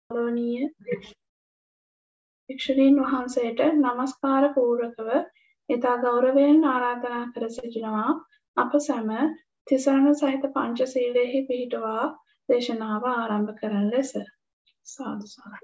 ගෞරවනීය භික්ෂුණීන් වහන්සේට නමස්කාර පූර්වකව ඉතා ගෞරවයෙන් ආරාධනා කර සිටිනවා අප සැම තිසරණ සහිත පංචශීලයෙහි පිහිටුවා දේශනාව ආරම්භ කරන ලෙස. සාදු සාදු.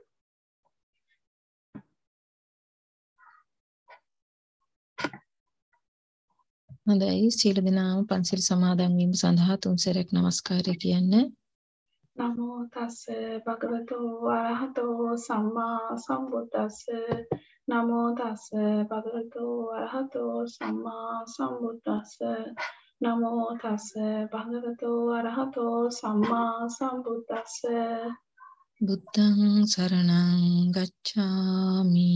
හොඳයි සියලු දෙනාම පන්සිල් සමාදන් වීම සඳහා තුන් සැරයක් නමස්කාරය කියන්න. නමෝ තස්ස භගවතෝ අරහතෝ සම්මා සම්බුද්දස්ස නමෝ තස්ස භගවතෝ අරහතෝ සම්මා සම්බුද්දස්ස නමෝ තස්ස භගවතෝ අරහතෝ සම්මා සම්බුද්දස්ස බුද්ධං සරණං ගච්ඡාමි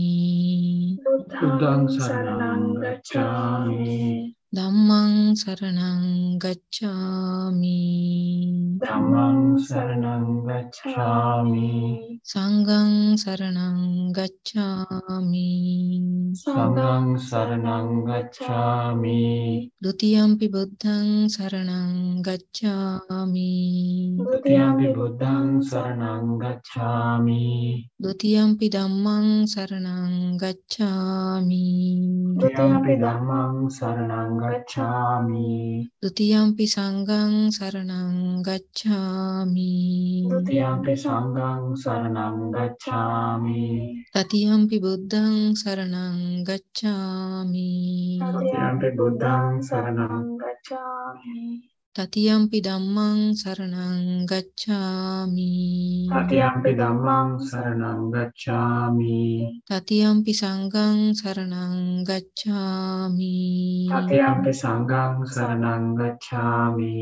බුද්ධං සරණං ගච්ඡාමි ධම්මං සරණං ගච්ඡාමි ධම්මං සරණං ගච්ඡාමි සංඝං සරණං ගච්ඡාමි සංඝං සරණං ගච්ඡාමි ဒ ුතියම්පි බුද්ධං සරණං ගච්ඡාමි ဒုတိယံ පි බුද්ධං සරණං ගච්ඡාමි ဒ ුතියම්පි ධම්මං සරණං ගච්ඡාමි ဒုတိယံ පි ධම්මං සරණං ගච්ඡාමි ဒ ුතියම්පි සංඝං සරණං ගච්ඡාමි ဒုတိယံ පි සංඝං සරණං ගච්ඡාමි တတိယံ පි බුද්ධං සරණං ගච්ඡාමි တတိယံ පි බුද්ධං සරණං ගච්ඡාමි တတိယံ පි ධම්මං සරණං ගච්ඡාමි တတိယံ පි ධම්මං සරණං ගච්ඡාමි တတိယံ පි සංඝං සරණං ගච්ඡාමි တတိယံ පි සංඝං සරණං ගච්ඡාමි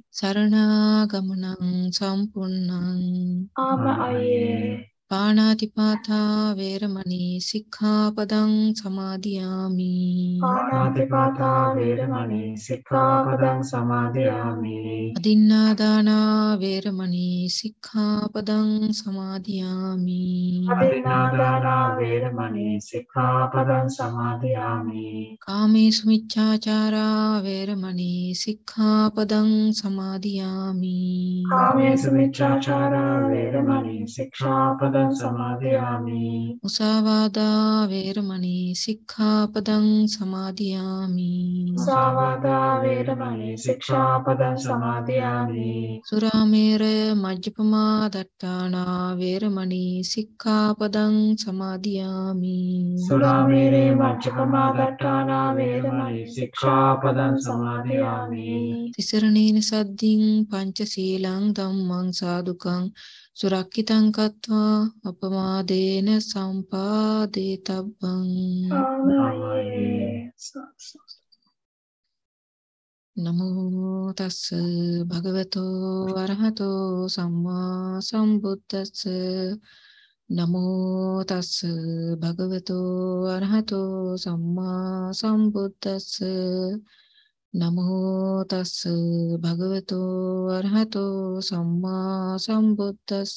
සරණාගමනං සම්පුන්නං ආමයේ පාණාතිපාතා වේරමණී සික්ඛාපදං සමාදියාමි පාණාතිපාතා වේරමණී සික්ඛාපදං සමාදියාමි අදින්නාදානා වේරමණී සික්ඛාපදං සමාදියාමි අදින්නාදානා වේරමණී සික්ඛාපදං සමාදියාමි කාමේසු මිච්ඡාචාරා වේරමණී සික්ඛාපදං සමාදියාමි කාමේසු මිච්ඡාචාරා වේරමණී සික්ඛාපදං සමාදියාමි මුසාවාදා වේරමණී සික්ඛාපදං සමාදියාමි මුසාවාදා වේරමණී සික්ඛාපදං සමාදියාමි සුරාමේරය මජ්ජපමා දට්ඨානා වේරමණී සික්ඛාපදං සමාදියාමි සුරාමේරේ මජ්ජපමා දට්ඨානා වේරමණී සික්ඛාපදං සමාදියාමි තිසරණේන සද්ධින් පංචශීලං ධම්මං සාදුකං සුරක්ඛිතං කତ୍වා අපමාදේන සම්පාදේතබ්බං ආමයේ නමෝ තස්ස භගවතෝ අරහතෝ සම්මා සම්බුද්දස්ස නමෝ තස්ස භගවතෝ අරහතෝ සම්මා සම්බුද්දස්ස නමෝ තස්ස භගවතෝ අරහතෝ සම්මා සම්බුද්දස්ස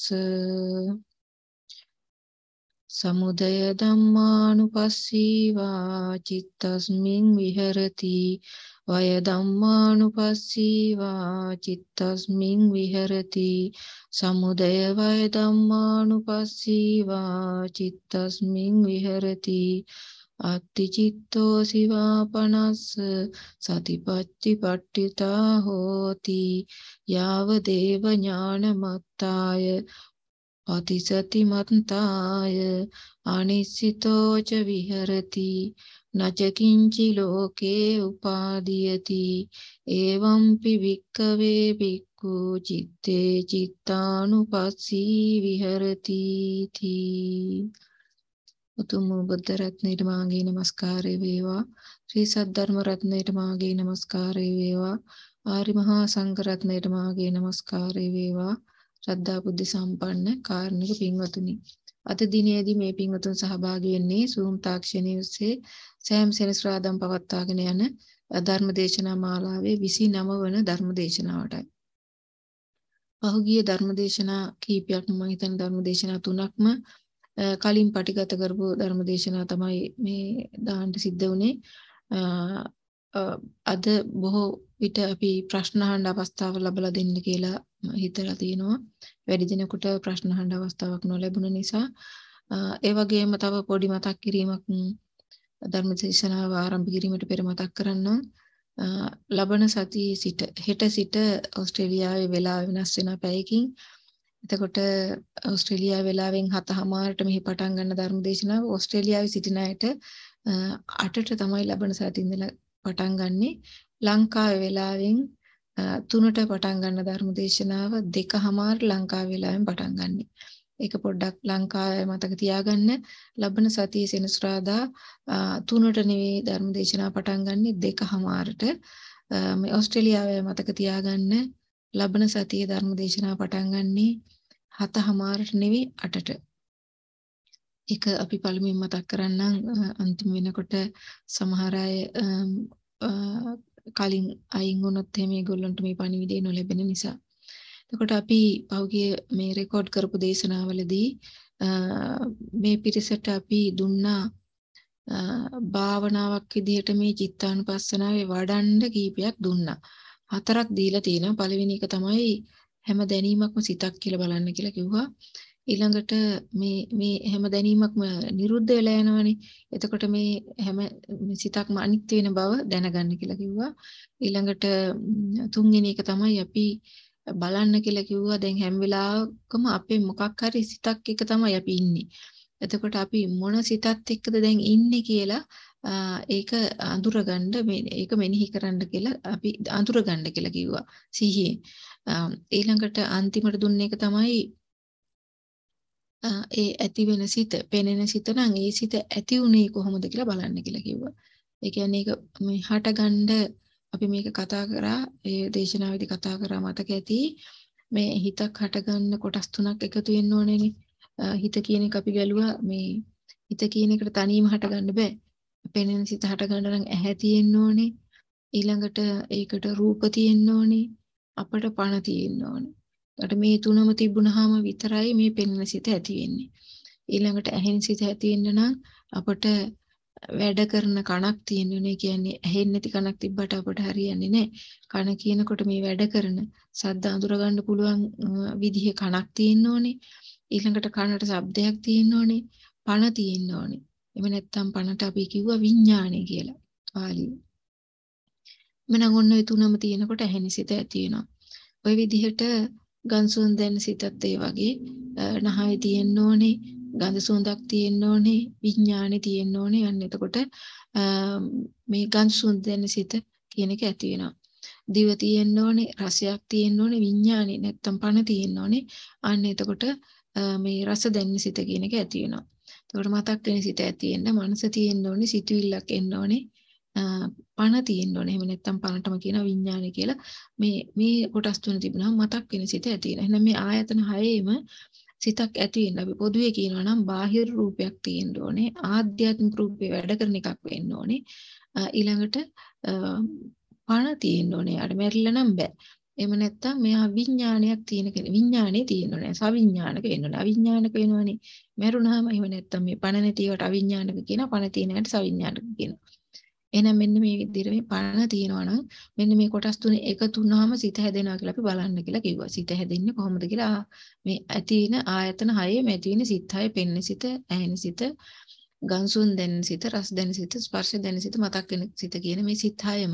සමුදය ධම්මානුපස්සීවා චිත්තස්මින් විහෙරති වය ධම්මානුපස්සීවා චිත්තස්මින් විහෙරති සමුදය වය ධම්මානුපස්සීවා චිත්තස්මින් විහෙරති අත්ති චිත්තෝ සිවාපනස්ස සතිපත්ති පට්ඨිතා හෝති යාව දේව ඥානමත්තාය අතිසති මත්තාය අනිසිතෝ ච විහෙරති නච කිංචි ලෝකේ උපාදීයති එවංපි වික්ඛවේ භික්ඛු චිත්තේ චිත්තානුපස්සී විහෙරති තී උතුම් බුද්ධ රත්නයට මාගේ නමස්කාරය වේවා ශ්‍රී සද්ධර්ම රත්නයට මාගේ නමස්කාරය වේවා ආරි මහා සංඝ රත්නයට මාගේ නමස්කාරය වේවා ශ්‍රද්ධා බුද්ධ සම්පන්න කාරුණික පින්වතුනි අද දිනේදී මේ පින්වතුන් සහභාගී වෙන්නේ Zoom තාක්ෂණයේ ඔස්සේ සෑම සෙනසුරාදාම පවත්වාගෙන යන ධර්ම දේශනා මාලාවේ 29 වන ධර්ම දේශනාවටයි. පහුගිය ධර්ම දේශනා කීපයක්ම මම හිතන ධර්ම දේශනා 3ක්ම කලින් පටිගත කරපු ධර්ම දේශනා තමයි මේ දාන්න සිද්ධ වුණේ. අද බොහෝ විට අපි ප්‍රශ්න අහන්න අවස්ථාව ලැබලා දෙන්න කියලා හිතලා තියෙනවා. වැඩි දිනකට ප්‍රශ්න අහන්න අවස්ථාවක් නොලැබුණ නිසා ඒ වගේම තව පොඩි මතක් කිරීමක් ධර්ම දේශනාව ආරම්භ කිරීමට පෙර මතක් කරන්නම්. ලබන සතියේ සිට හෙට සිට ඕස්ට්‍රේලියාවේ වෙලාව වෙනස් වෙන පැයකින්. එතකොට ඕස්ට්‍රේලියාවේ වෙලාවෙන් 7:00ට මෙහි පටන් ගන්න ධර්ම දේශනාව ඕස්ට්‍රේලියාවේ සිටින අයට 8ට තමයි ලබන සතියේ ඉඳලා පටන් ගන්නෙ. ලංකාවේ වෙලාවෙන් 3ට පටන් ගන්න ධර්ම දේශනාව 2:00 ලංකාවේ වෙලාවෙන් පටන් ගන්නෙ. ඒක පොඩ්ඩක් ලංකාවේ මතක තියාගන්න. ලබන සතියේ සෙනසුරාදා 3ට නෙවෙයි ධර්ම දේශනාව පටන් ගන්නෙ 2:00ට. මේ ඕස්ට්‍රේලියාවේ මතක තියාගන්න ලබන සතියේ ධර්ම දේශනාව පටන් ගන්නෙ 7:00ට නෙවෙයි 8ට. ඒක අපි පළමුවෙන් මතක් කරන්නම්. අන්තිම වෙනකොට සමහර අය කලින් අයින් වුණොත් මේගොල්ලන්ට මේ පණිවිඩය නොලැබෙන නිසා. එතකොට අපි පහුගිය මේ රෙකෝඩ් කරපු දේශනාවලදී මේ පිරිසට අපි දුන්නා භාවනාවක් විදිහට මේ චිත්තානුපස්සනාවේ වඩන්න කීපයක් දුන්නා. 4ක් දීලා තියෙනවා. පළවෙනි එක තමයි හැම දැනීමක්ම සිතක් කියලා බලන්න කියලා කිව්වා. ඊළඟට මේ හැම දැනීමක්ම නිරුද්ධ වෙලා යනවනේ. එතකොට මේ හැම සිතක්ම අනිත්‍ය වෙන බව දැනගන්න කියලා කිව්වා. ඊළඟට තුන්වෙනි එක තමයි අපි බලන්න කියලා කිව්වා. දැන් හැම වෙලාවකම අපේ මොකක් හරි සිතක් එක තමයි අපි ඉන්නේ. එතකොට අපි මොන සිතත් එක්කද දැන් ඉන්නේ කියලා ඒක අඳුරගන්න ඒක මෙනෙහි කරන්න කියලා අපි අඳුරගන්න කියලා කිව්වා සිහියෙන්. ඊළඟට අන්තිමට දුන්න එක තමයි ඒ ඇති වෙන සිත, පෙනෙන සිත නම් ඒ සිත ඇති උනේ කොහොමද කියලා බලන්න කියලා කිව්වා. ඒ කියන්නේ ඒක මේ හටගන්න අපි මේක කතා කරා, ඒ දේශනාවේදී කතා කරා මතක ඇති. මේ හිතක් හටගන්න කොටස් තුනක් එකතු වෙන්න ඕනේනේ. හිත කියන එක අපි ගැලුවා. මේ හිත කියන එකට තනියම හටගන්න බෑ. පෙනෙන සිත හටගන්න නම් ඇහැ තියෙන්න ඕනේ. ඊළඟට ඒකට රූප තියෙන්න ඕනේ. අපට පණ තියෙන්න ඕනේ. ඊට මේ තුනම තිබුණාම විතරයි මේ පෙනෙන සිත ඇති වෙන්නේ. ඊළඟට ඇහෙන සිත ඇති වෙන්න නම් අපට වැඩ කරන කනක් තියෙන්න ඕනේ. කියන්නේ ඇහෙන්නේ නැති කනක් තිබ්බට අපට හරියන්නේ නැහැ. කන කියනකොට මේ වැඩ කරන ශබ්ද අඳුර ගන්න පුළුවන් විදිහේ කනක් තියෙන්න ඕනේ. ඊළඟට කනට ශබ්දයක් තියෙන්න ඕනේ. පණ තියෙන්න ඕනේ. එමෙ නැත්තම් පණට අපි කිව්වා විඥානය කියලා. පාලියේ. මනම් ඔන්න ඒ තුනම තියෙනකොට ඇහෙන සිත ඇති වෙනවා. ওই විදිහට ගන්සුන් දැන් සිතත් ඒ වගේ නහය තියෙන්න ඕනේ, ගඳ සුවඳක් තියෙන්න ඕනේ, විඥානේ තියෙන්න ඕනේ. අන්න එතකොට මේ ගන්සුන් දැන් සිත කියන එක ඇති වෙනවා. දිව තියෙන්න ඕනේ, රසයක් තියෙන්න ඕනේ, විඥානේ නැත්තම් පණ තියෙන්න ඕනේ. අන්න එතකොට මේ රස දැනෙන සිත කියන එක ඇති වෙනවා. එතකොට මතක් වෙන සිත ඇති වෙන්න මනස තියෙන්න ඕනේ, සිතුවිල්ලක් එන්න ඕනේ, පණ තියෙන්න ඕනේ. එහෙම නැත්තම් පණටම කියන විඥානය කියලා මේ කොටස් තුන තිබුණාම මතක් වෙන සිත ඇති වෙනවා. එහෙනම් මේ ආයතන හයේම සිතක් ඇති වෙන්න අපි පොදුවේ කියනවා නම් බාහිර රූපයක් තියෙන්න ඕනේ, ආධ්‍යාත්මික රූපේ වැඩ කරන එකක් වෙන්න ඕනේ. ඊළඟට පණ තියෙන්න ඕනේ. යාට මැරිලා නම් බෑ. එහෙම නැත්තම් මෙයා විඥානයක් තියෙන කෙනෙක්. විඥානේ තියෙන්න ඕනේ. සවිඥානික වෙන්න ඕනේ. අවිඥානික වෙනවනේ. මැරුණාම එහෙම නැත්තම් මේ පණ නැතිවට අවිඥානික කියනවා. පණ තියෙන එකට සවිඥානික කියනවා. එහෙනම් මෙන්න මේ විදිහට මේ පණ තියෙනවා නම් මෙන්න මේ කොටස් තුනේ එකතු වුණාම සිත හැදෙනවා කියලා අපි බලන්න කියලා කිව්වා. සිත හැදෙන්නේ කොහොමද කියලා මේ ඇති වෙන ආයතන හයේ මේ ඇති වෙන සිත් හයේ පෙනෙන සිත, ඇහෙන සිත, ගන්සුන් දැනෙන සිත, රස දැනෙන සිත, ස්පර්ශ දැනෙන සිත, මතක් වෙන සිත කියන මේ සිත් හයම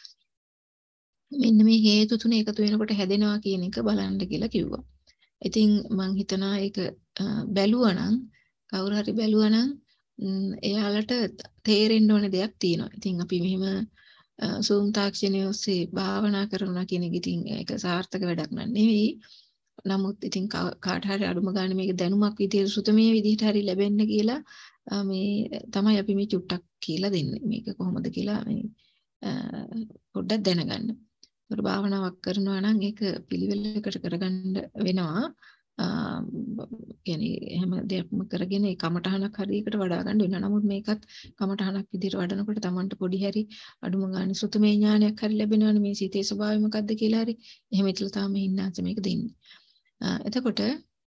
මෙන්න මේ හේතු තුන එකතු වෙනකොට හැදෙනවා කියන එක බලන්න කියලා කිව්වා. ඉතින් මම හිතනවා ඒක බැලුවා නම් කවුරු හරි බැලුවා නම් එයාලට තේරෙන්න ඕන දෙයක් තියෙනවා. ඉතින් අපි මෙහෙම Zoom තාක්ෂණය ඔස්සේ භාවනා කරනවා කියන එක ඉතින් ඒක සාර්ථක වැඩක් නෙවෙයි. නමුත් ඉතින් කාට හරි අඩුම ගන්න මේක දැනුමක් විදියට සුතමේ විදියට හරි ලැබෙන්න කියලා මේ තමයි අපි මේ චුට්ටක් කියලා දෙන්නේ. මේක කොහොමද කියලා මේ පොඩ්ඩක් දැනගන්න. ඒකට භාවනාවක් කරනවා නම් ඒක පිළිවෙලකට කරගන්න වෙනවා. يعني හැම දෙයක්ම කරගෙන ඒ කමටහනක් හරියකට වඩා ගන්න වෙනවා. නමුත් මේකත් කමටහනක් විදිහට වඩනකොට Tamanට පොඩි හැරි අඩුම ගන්න සුතමේ ඥානයක් හරි ලැබෙනවනේ මේ සිතේ ස්වභාවය මොකද්ද කියලා හරි. එහෙම ඉතලා තමයි ඉන්නාච මේක දෙන්නේ. එතකොට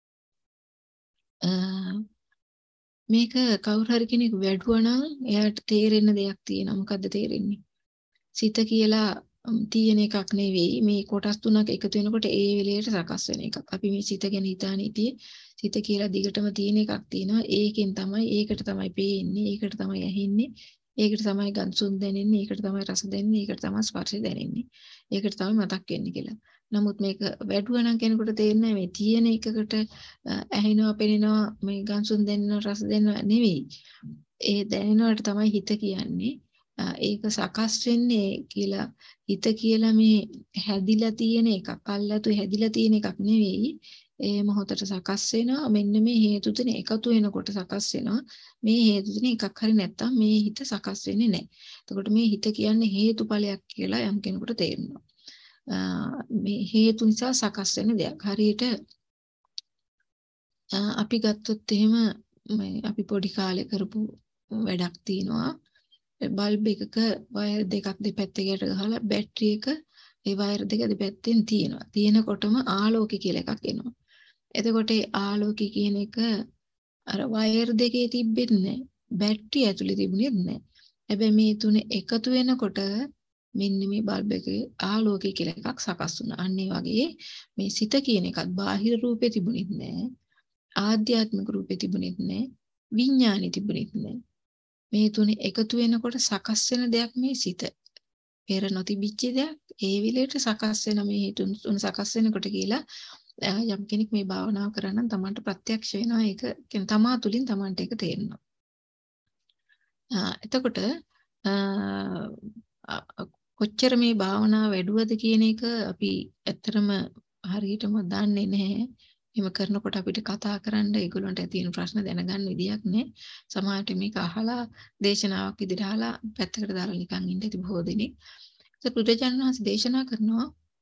මේක කවුරු හරි කෙනෙක් වැඩුවා නම් එයාට තේරෙන්න දෙයක් තියෙනවා. මොකද්ද තේරෙන්නේ? සිත කියලා තියෙන එකක් නෙවෙයි. මේ කොටස් තුනක් එකතු වෙනකොට ඒ වෙලේට සකස් වෙන එකක්. අපි මේ සිත ගැන හිතාන ඉතියේ සිත කියලා දිගටම තියෙන එකක් තියෙනවා. ඒකෙන් තමයි ඒකට තමයි පේන්නේ, ඒකට තමයි ඇහෙන්නේ, ඒකට තමයි ගන්සුන් දැනෙන්නේ, ඒකට තමයි රස දැනෙන්නේ, ඒකට තමයි ස්පර්ශ දැනෙන්නේ. ඒකට තමයි මතක් වෙන්නේ කියලා. නමුත් මේක වැඩුවා නම් කෙනෙකුට තේරෙන්නේ මේ තියෙන එකකට ඇහෙනවා, පෙනෙනවා, මේ ගන්සුන් දැනෙනවා, රස දැනෙනවා නෙවෙයි. ඒ දැනෙනවට තමයි හිත කියන්නේ. ඒක සකස් වෙන්නේ කියලා හිත කියලා මේ හැදිලා තියෙන එකක්, අල්ලතු හැදිලා තියෙන එකක් නෙවෙයි. ඒ මොහොතට සකස් වෙනවා. මෙන්න මේ හේතු තුන එකතු වෙනකොට සකස් වෙනවා. මේ හේතු තුන එකක් හරි නැත්තම් මේ හිත සකස් වෙන්නේ නැහැ. එතකොට මේ හිත කියන්නේ හේතුඵලයක් කියලා යම් කෙනෙකුට තේරෙනවා. මේ හේතු නිසා සකස් වෙන දෙයක්. හරියට අපි ගත්තොත් එහෙම අපි පොඩි කාලේ කරපු වැඩක් තියෙනවා. බල්බ් එකක වයර් දෙකක් දෙපැත්තකට ගහලා බැටරි එක ඒ වයර් දෙක දෙපැත්තෙන් තියෙනවා. තියෙනකොටම ආලෝකය කියලා එකක් එනවා. එතකොට ඒ ආලෝකය කියන එක අර වයර් දෙකේ තිබෙන්නේ නැහැ. බැටරි ඇතුලේ තිබුණේ නැහැ. හැබැයි මේ තුන එකතු වෙනකොට මෙන්න මේ බල්බ් එකේ ආලෝකය කියලා එකක් සකස් වුණා. අන්න ඒ වගේ මේ සිත කියන එකත් බාහිර රූපේ තිබුණෙත් නැහැ. ආධ්‍යාත්මික රූපේ තිබුණෙත් නැහැ. විඥානෙ තිබුණෙත් නැහැ. මේ තුනේ එකතු වෙනකොට සකස් වෙන දෙයක් මේ සිත. පෙර නොතිබිච්ච දෙයක් ඒ විලේට සකස් වෙන මේ හේතුන් තුන සකස් වෙනකොට කියලා යම් කෙනෙක් මේ භාවනාව කරා නම් Tamanට ප්‍රත්‍යක්ෂ වෙනවා. ඒක කියන්නේ තමා තුලින් Tamanට ඒක තේරෙනවා. එතකොට කොච්චර මේ භාවනාව වැඩුවද කියන එක අපි ඇත්තටම හරියටම දන්නේ නැහැ. එහෙම කරනකොට අපිට කතා කරන්න ඒගොල්ලන්ට තියෙන ප්‍රශ්න දැනගන්න විදියක් නෑ. සමහරට මේක අහලා දේශනාවක් විදිහට අහලා පැත්තකට දාලා නිකන් ඉන්න ඉතින් බොහෝ දෙනෙක්. ඒක බුදුරජාණන් වහන්සේ දේශනා කරනවා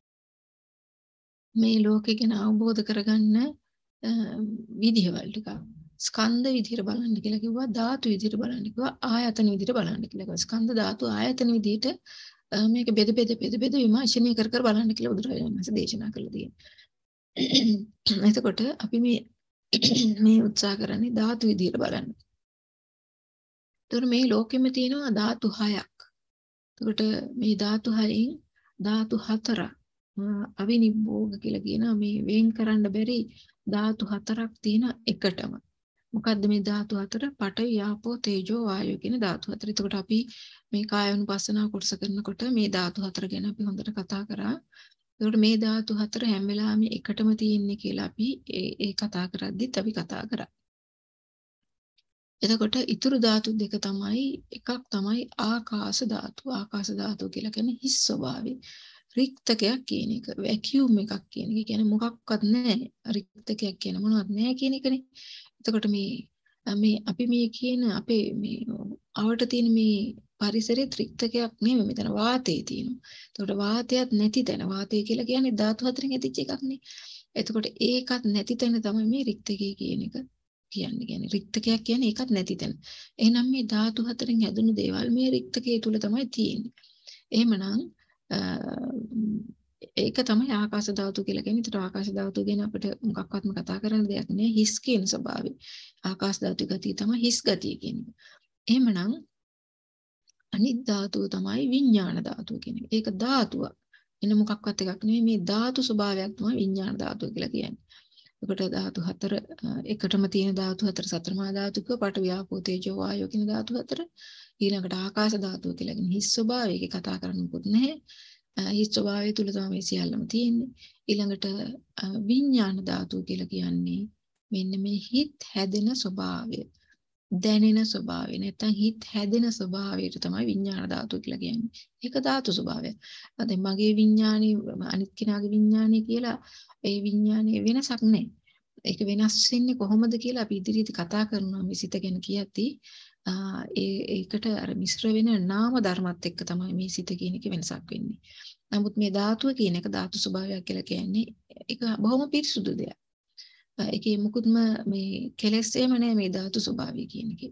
මේ ලෝකෙ ගැන අවබෝධ කරගන්න විදිහවල් ටික. ස්කන්ධ විදිහට බලන්න කියලා කිව්වා, ධාතු විදිහට බලන්න කිව්වා, ආයතන විදිහට බලන්න කියලා කිව්වා. ස්කන්ධ ධාතු ආයතන විදිහට මේක බෙද විමර්ශනය කර බලන්න කියලා බුදුරජාණන් වහන්සේ දේශනා කළා තියෙනවා. එතකොට අපි මේ උත්සාහ කරන්නේ ධාතු විදිහට බලන්න. එතකොට මේ ලෝකෙම තියෙනවා ධාතු 6ක්. එතකොට මේ ධාතු 6න් ධාතු 4 අවිනිබ්බෝග කියලා කියන මේ වෙන් කරන්න බැරි ධාතු 4ක් තියෙන එකටම. මොකද්ද මේ ධාතු 4? පඨවි, ආපෝ, තේජෝ, වායෝ කියන ධාතු 4. එතකොට අපි මේ කායानुපස්සනාව කොටස කරනකොට මේ ධාතු 4 ගැන අපි හොඳට කතා කරා. එතකොට මේ ධාතු 4 හැම වෙලාවෙම එකටම තියෙන්නේ කියලා අපි ඒ කතා කරද්දිත් අපි කතා කරා. එතකොට ඊතුරු ධාතු දෙක තමයි, එකක් තමයි ආකාශ ධාතු. ආකාශ ධාතු කියලා කියන්නේ හිස් ස්වභාවය. රික්තකයක් කියන එක, වැකියුම් එකක් කියන එක. කියන්නේ මොකක්වත් නැහැ. රික්තකයක් කියන මොනවත් නැහැ කියන එකනේ. එතකොට මේ අපි මේ කියන අපේ මේ අවට තියෙන මේ පරිසරයේ රික්තකයක් නෙමෙයි, මෙතන වාතය තියෙනවා. එතකොට වාතයක් නැති තැන, වාතය කියලා කියන්නේ ධාතු හතරෙන් ඇතිච්ච එකක් නේ. එතකොට ඒකත් නැති තැන තමයි මේ රික්තකය කියන එක කියන්නේ රික්තකයක් කියන්නේ ඒකත් නැති තැන. එහෙනම් මේ ධාතු හතරෙන් හැදුණු දේවල් මේ රික්තකයේ තුල තමයි තියෙන්නේ. එහෙමනම් ඒක තමයි ආකාශ ධාතු කියලා කියන්නේ. ඒතර ආකාශ ධාතු ගැන අපිට මොකක්වත්ම කතා කරන්න දෙයක් නෑ. හිස් කියන ස්වභාවය. ආකාශ ධාතු ගතිය තමයි හිස් ගතිය කියන්නේ. එහෙමනම් අනිත් ධාතුව තමයි විඥාන ධාතුව කියන්නේ. ඒක ධාතුවක්. එන මොකක්වත් එකක් නෙවෙයි, මේ ධාතු ස්වභාවයක් තමයි විඥාන ධාතුව කියලා කියන්නේ. එකට ධාතු හතර එකටම තියෙන ධාතු හතර සතරමා ධාතුක පඨවි, ආපෝ, තේජෝ, වායෝ කියන ධාතු හතර. ඊළඟට ආකාශ ධාතුව කියලා කියන හිස් ස්වභාවයක කතා කරන්න මොකුත් නැහැ. හිස් ස්වභාවය තුල තමයි සියල්ලම තියෙන්නේ. ඊළඟට විඥාන ධාතුව කියලා කියන්නේ මෙන්න මේ හිත් හැදෙන ස්වභාවය, දැනෙන ස්වභාවය. නැත්නම් හිත් හැදෙන ස්වභාවයට තමයි විඥාන ධාතුව කියලා කියන්නේ. ඒක ධාතු ස්වභාවය. දැන් මගේ විඥානේ අනිත් කෙනාගේ විඥානේ කියලා ඒ විඥානේ වෙනසක් නැහැ. ඒක වෙනස් වෙන්නේ කොහොමද කියලා අපි ඉදිරියේදී කතා කරනවා මේ සිත ගැන කියද්දී. ඒකට අර මිශ්‍ර වෙන නාම ධර්මات එක්ක තමයි මේ සිත කියන එක වෙනසක් වෙන්නේ. නමුත් මේ ධාතුව කියන එක ධාතු ස්වභාවයක් කියලා කියන්නේ ඒක බොහොම පිරිසුදු දෙයක්. ඒකේ මුකුත්ම මේ කෙලෙස් එහෙම නැහැ මේ ධාතු ස්වභාවය කියන එකේ.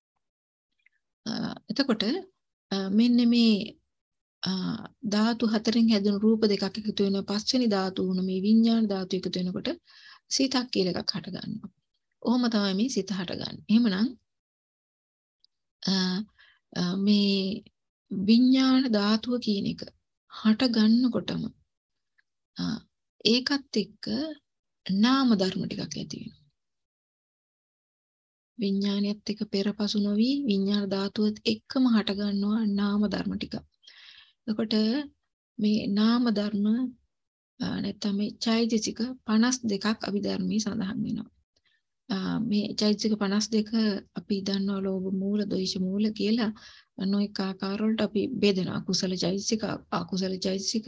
එතකොට මෙන්න මේ ධාතු හතරෙන් හැදුණු රූප දෙකක් එකතු වෙන පස්වෙනි ධාතු වුණ මේ විඥාන ධාතු එකතු වෙනකොට සිතක් කියලා එකක් හට ගන්නවා. ඔහොම තමයි මේ සිත හටගන්නේ. එහෙමනම් මේ විඥාන ධාතුව කියන එක හට ගන්නකොටම ඒකත් එක්ක නාම ධර්ම ටිකක් ඇති වෙනවා. විඥානියත් එක්ක පෙරපසු නොවි විඥාන ධාතුවත් එක්කම හට ගන්නවා නාම ධර්ම ටික. එතකොට මේ නාම ධර්ම නැත්නම් මේ චෛතසික 52ක් අභිධර්මයේ සඳහන් වෙනවා. මේ චෛතසික 52 අපි දන්නවා ලෝභ මූල, ද්වේෂ මූල කියලා නොඑක ආකාර වලට අපි බෙදනවා. කුසල චෛතසික, අකුසල චෛතසික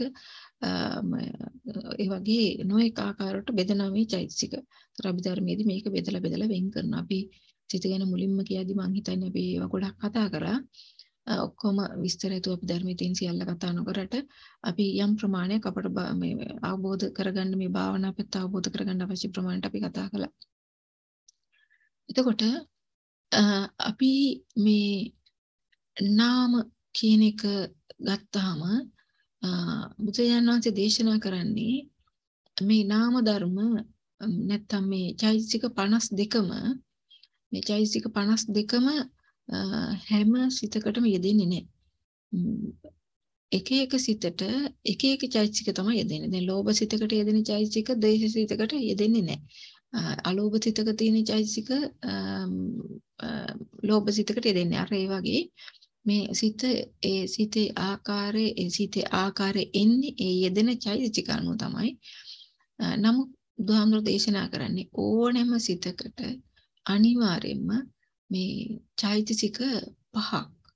ඒ වගේ නොඑක ආකාර වලට බෙදනවා මේ චෛතසික. ඒතර අභිධර්මයේදී මේක බෙදලා වෙන් කරනවා. අපි සිත ගැන මුලින්ම කියද්දි මම හිතන්නේ අපි ඒවා ගොඩක් කතා කරා. ඔක්කොම විස්තරයතු අපි ධර්මයේ තියෙන සියල්ල කතා නොකරට අපි යම් ප්‍රමාණයක් අපට මේ අවබෝධ කරගන්න මේ භාවනා පැත්ත අවබෝධ කරගන්න අවශ්‍ය ප්‍රමාණයට අපි කතා කළා. එතකොට අපි මේ නාම කියන එක ගත්තාම බුදුරජාණන් වහන්සේ දේශනා කරන්නේ මේ නාම ධර්ම නැත්තම් මේ චෛතසික 52ම මේ චෛතසික 52ම හැම සිතකටම යෙදෙන්නේ නැහැ. එක එක සිතට එක එක චෛතසික තමයි යෙදෙන්නේ. දැන් ලෝභ සිතකට යෙදෙන චෛතසික ද්වේෂ සිතකට යෙදෙන්නේ නැහැ. අලෝභ සිතක තියෙන චෛතසික ලෝභ සිතකට යෙදෙන්නේ. අර ඒ වගේ මේ සිතේ ආකාරයේ එන්නේ ඒ යෙදෙන චෛතසික අනුව තමයි. නමුත් බුදුහාමුදුරේ දේශනා කරන්නේ ඕනෑම සිතකට අනිවාර්යයෙන්ම මේ චෛතසික 5ක්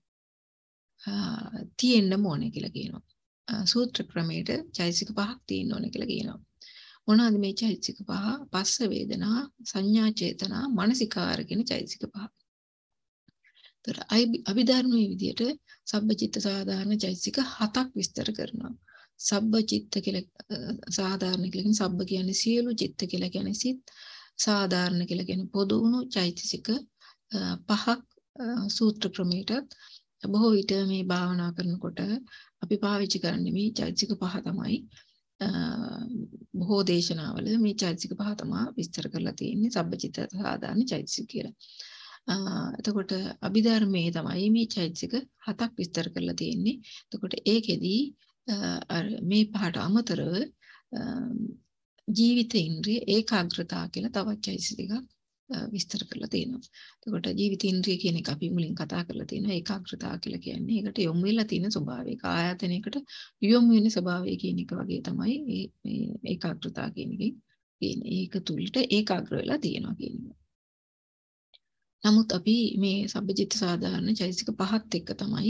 තියෙන්න ඕනේ කියලා කියනවා. සූත්‍ර ක්‍රමයට චෛතසික 5ක් තියෙන්න ඕනේ කියලා කියනවා. මොනවාද මේ චෛතසික 5? පස්ස වේදනා, සංඥා චේතනා, මනසිකාර කියන චෛතසික 5. ඒතර අභිධර්මයේ විදියට සබ්බචිත්ත සාධාරණ චෛතසික 7ක් විස්තර කරනවා. සබ්බචිත්ත කියලා සාධාරණ කියලා කියන්නේ සබ්බ කියන්නේ සියලු, චිත්ත කියලා කියන්නේ සිත්, සාධාරණ කියලා කියන්නේ පොදු වුණු චෛතසික 5ක් සූත්‍ර ක්‍රමයට බොහෝ විට මේ භාවනා කරනකොට අපි පාවිච්චි කරන්නේ මේ චෛතසික 5 තමයි. බොහෝ දේශනාවල මේ චෛතසික 5 තමයි විස්තර කරලා තියෙන්නේ සබ්බචිත්ත සාධාරණ චෛතසික කියලා. එතකොට අභිධර්මයේ තමයි මේ චෛතසික 7ක් විස්තර කරලා තියෙන්නේ. එතකොට ඒකෙදී මේ පහට අමතරව ජීවිත ඉන්ද්‍රිය ඒකාග්‍රතාව කියලා තවත් චෛතසිකයක් විස්තර කරලා තියෙනවා. එතකොට ජීවිත ඉන්ද්‍රිය කියන එක අපි මුලින් කතා කරලා තියෙනවා. ඒකාග්‍රතාව කියලා කියන්නේ ඒකට යොමු වෙලා තියෙන ස්වභාවය. ආයතනයකට යොමු වෙන ස්වභාවය කියන එක වගේ තමයි මේ ඒකාග්‍රතාව කියන එකෙන් කියන්නේ. ඒක තුලට ඒකාග්‍ර වෙලා තියෙනවා කියන එක. නමුත් අපි මේ සබ්බචිත්ත සාධාරණ චෛතසික 5ත් එක්ක තමයි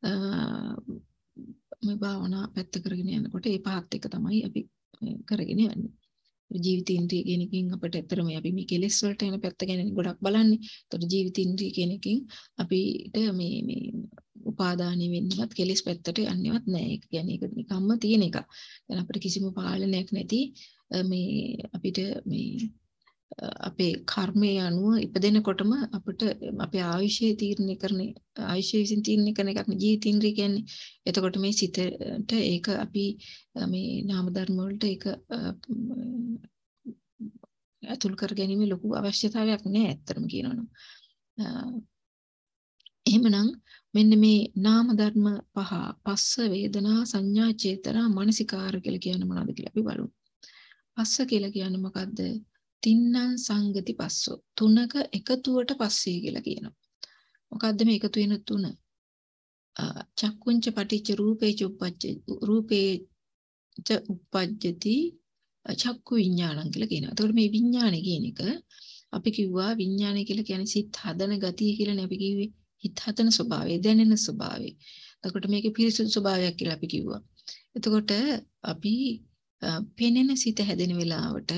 මේ භාවනා පැත්ත කරගෙන යනකොට ඒ 5ත් එක්ක තමයි අපි කරගෙන යන්නේ. ජීවිතේන්ද්‍රිය කියන එකෙන් අපිට ඇත්තටම අපි මේ කෙලෙස් වලට යන පැත්ත ගැන ගොඩක් බලන්නේ. ඒතකොට ජීවිතේන්ද්‍රිය කියන එකෙන් අපිට මේ උපාදානෙ වෙන්නවත් කෙලෙස් පැත්තට යන්නේවත් නැහැ. ඒක කියන්නේ ඒක නිකම්ම තියෙන එකක්. දැන් අපිට කිසිම පාලනයක් නැති මේ අපිට මේ අපේ කර්මයේ අනුව ඉපදෙනකොටම අපිට අපේ ආයුෂය තීරණය කරන ආයුෂය විසින් තීරණය කරන එකක් ජීවිතේන්ද්‍රිය කියන්නේ. එතකොට මේ සිතට ඒක අපි මේ නාම ධර්ම වලට ඒක අතුල් කර ගැනීම ලොකු අවශ්‍යතාවයක් නැහැ ඇත්තටම කියනවනම්. එහෙමනම් මෙන්න මේ නාම ධර්ම 5 පස්ස වේදනා සංඥා චේතනා මනසිකාර කියලා කියන්නේ මොනවද කියලා අපි බලමු. පස්ස කියලා කියන්නේ මොකද්ද? තින්නං සංගති පස්සෝ. තුනක එකතුවට පස්සේ කියලා කියනවා. මොකද්ද මේ එකතු වෙන තුන? චක්කුංච පටිච්ච රූපේච උප්පජ්ජති චක්කු විඥානං කියලා කියනවා. එතකොට මේ විඥානය කියන එක අපි කිව්වා විඥානය කියලා කියන්නේ සිත් හදන ගතිය කියලානේ අපි කිව්වේ. හිත හදන ස්වභාවය, දැනෙන ස්වභාවය. එතකොට මේකේ පිරිසුදු ස්වභාවයක් කියලා අපි කිව්වා. එතකොට අපි පෙනෙන සිත හැදෙන වෙලාවට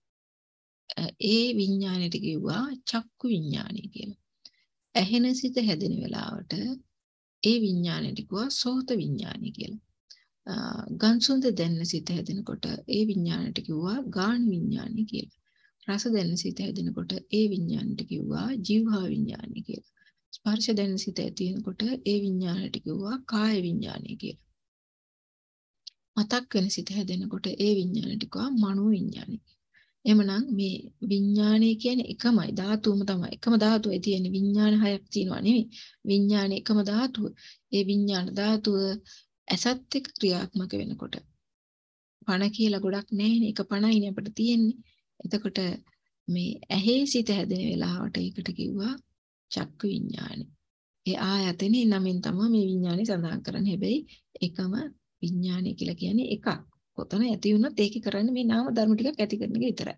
ඒ විඥාණයට කිව්වා චක්කු විඥානය කියලා. ඇහෙන සිත හැදෙන වෙලාවට ඒ විඥාණයට කිව්වා සෝත විඥානය කියලා. ගන්සුන්ද දැනෙන සිත හැදෙනකොට ඒ විඥාණයට කිව්වා ගාන විඥානය කියලා. රස දැනෙන සිත හැදෙනකොට ඒ විඥාණයට කිව්වා ජීවහා විඥානය කියලා. ස්පර්ශ දැනෙන සිත ඇති වෙනකොට ඒ විඥාණයට කිව්වා කාය විඥානය කියලා. මතක් වෙන සිත හැදෙනකොට ඒ විඥාණයට කිව්වා මනෝ විඥානය. එමනම් මේ විඥානය කියන්නේ එකමයි ධාතුවම තමයි. එකම ධාතුවේ තියෙන විඥාන හයක් තියෙනවා නෙවෙයි. විඥානේ එකම ධාතුව. ඒ විඥාන ධාතුව ඇසත් එක්ක ක්‍රියාත්මක වෙනකොට පණ කියලා ගොඩක් නැහැනේ. එක පණයිනේ අපිට තියෙන්නේ. එතකොට මේ ඇහි සිත හැදෙන වෙලාවට ඒකට කිව්වා චක්කු විඥානය. ඒ ආයතනේ නමින් තමයි මේ විඥානය සඳහන් කරන්නේ. හැබැයි එකම විඥානය කියලා කියන්නේ එකක්. කොතන ඇති වුණත් ඒකේ කරන්නේ මේ නාම ධර්ම ටිකක් ඇති කරන එක විතරයි.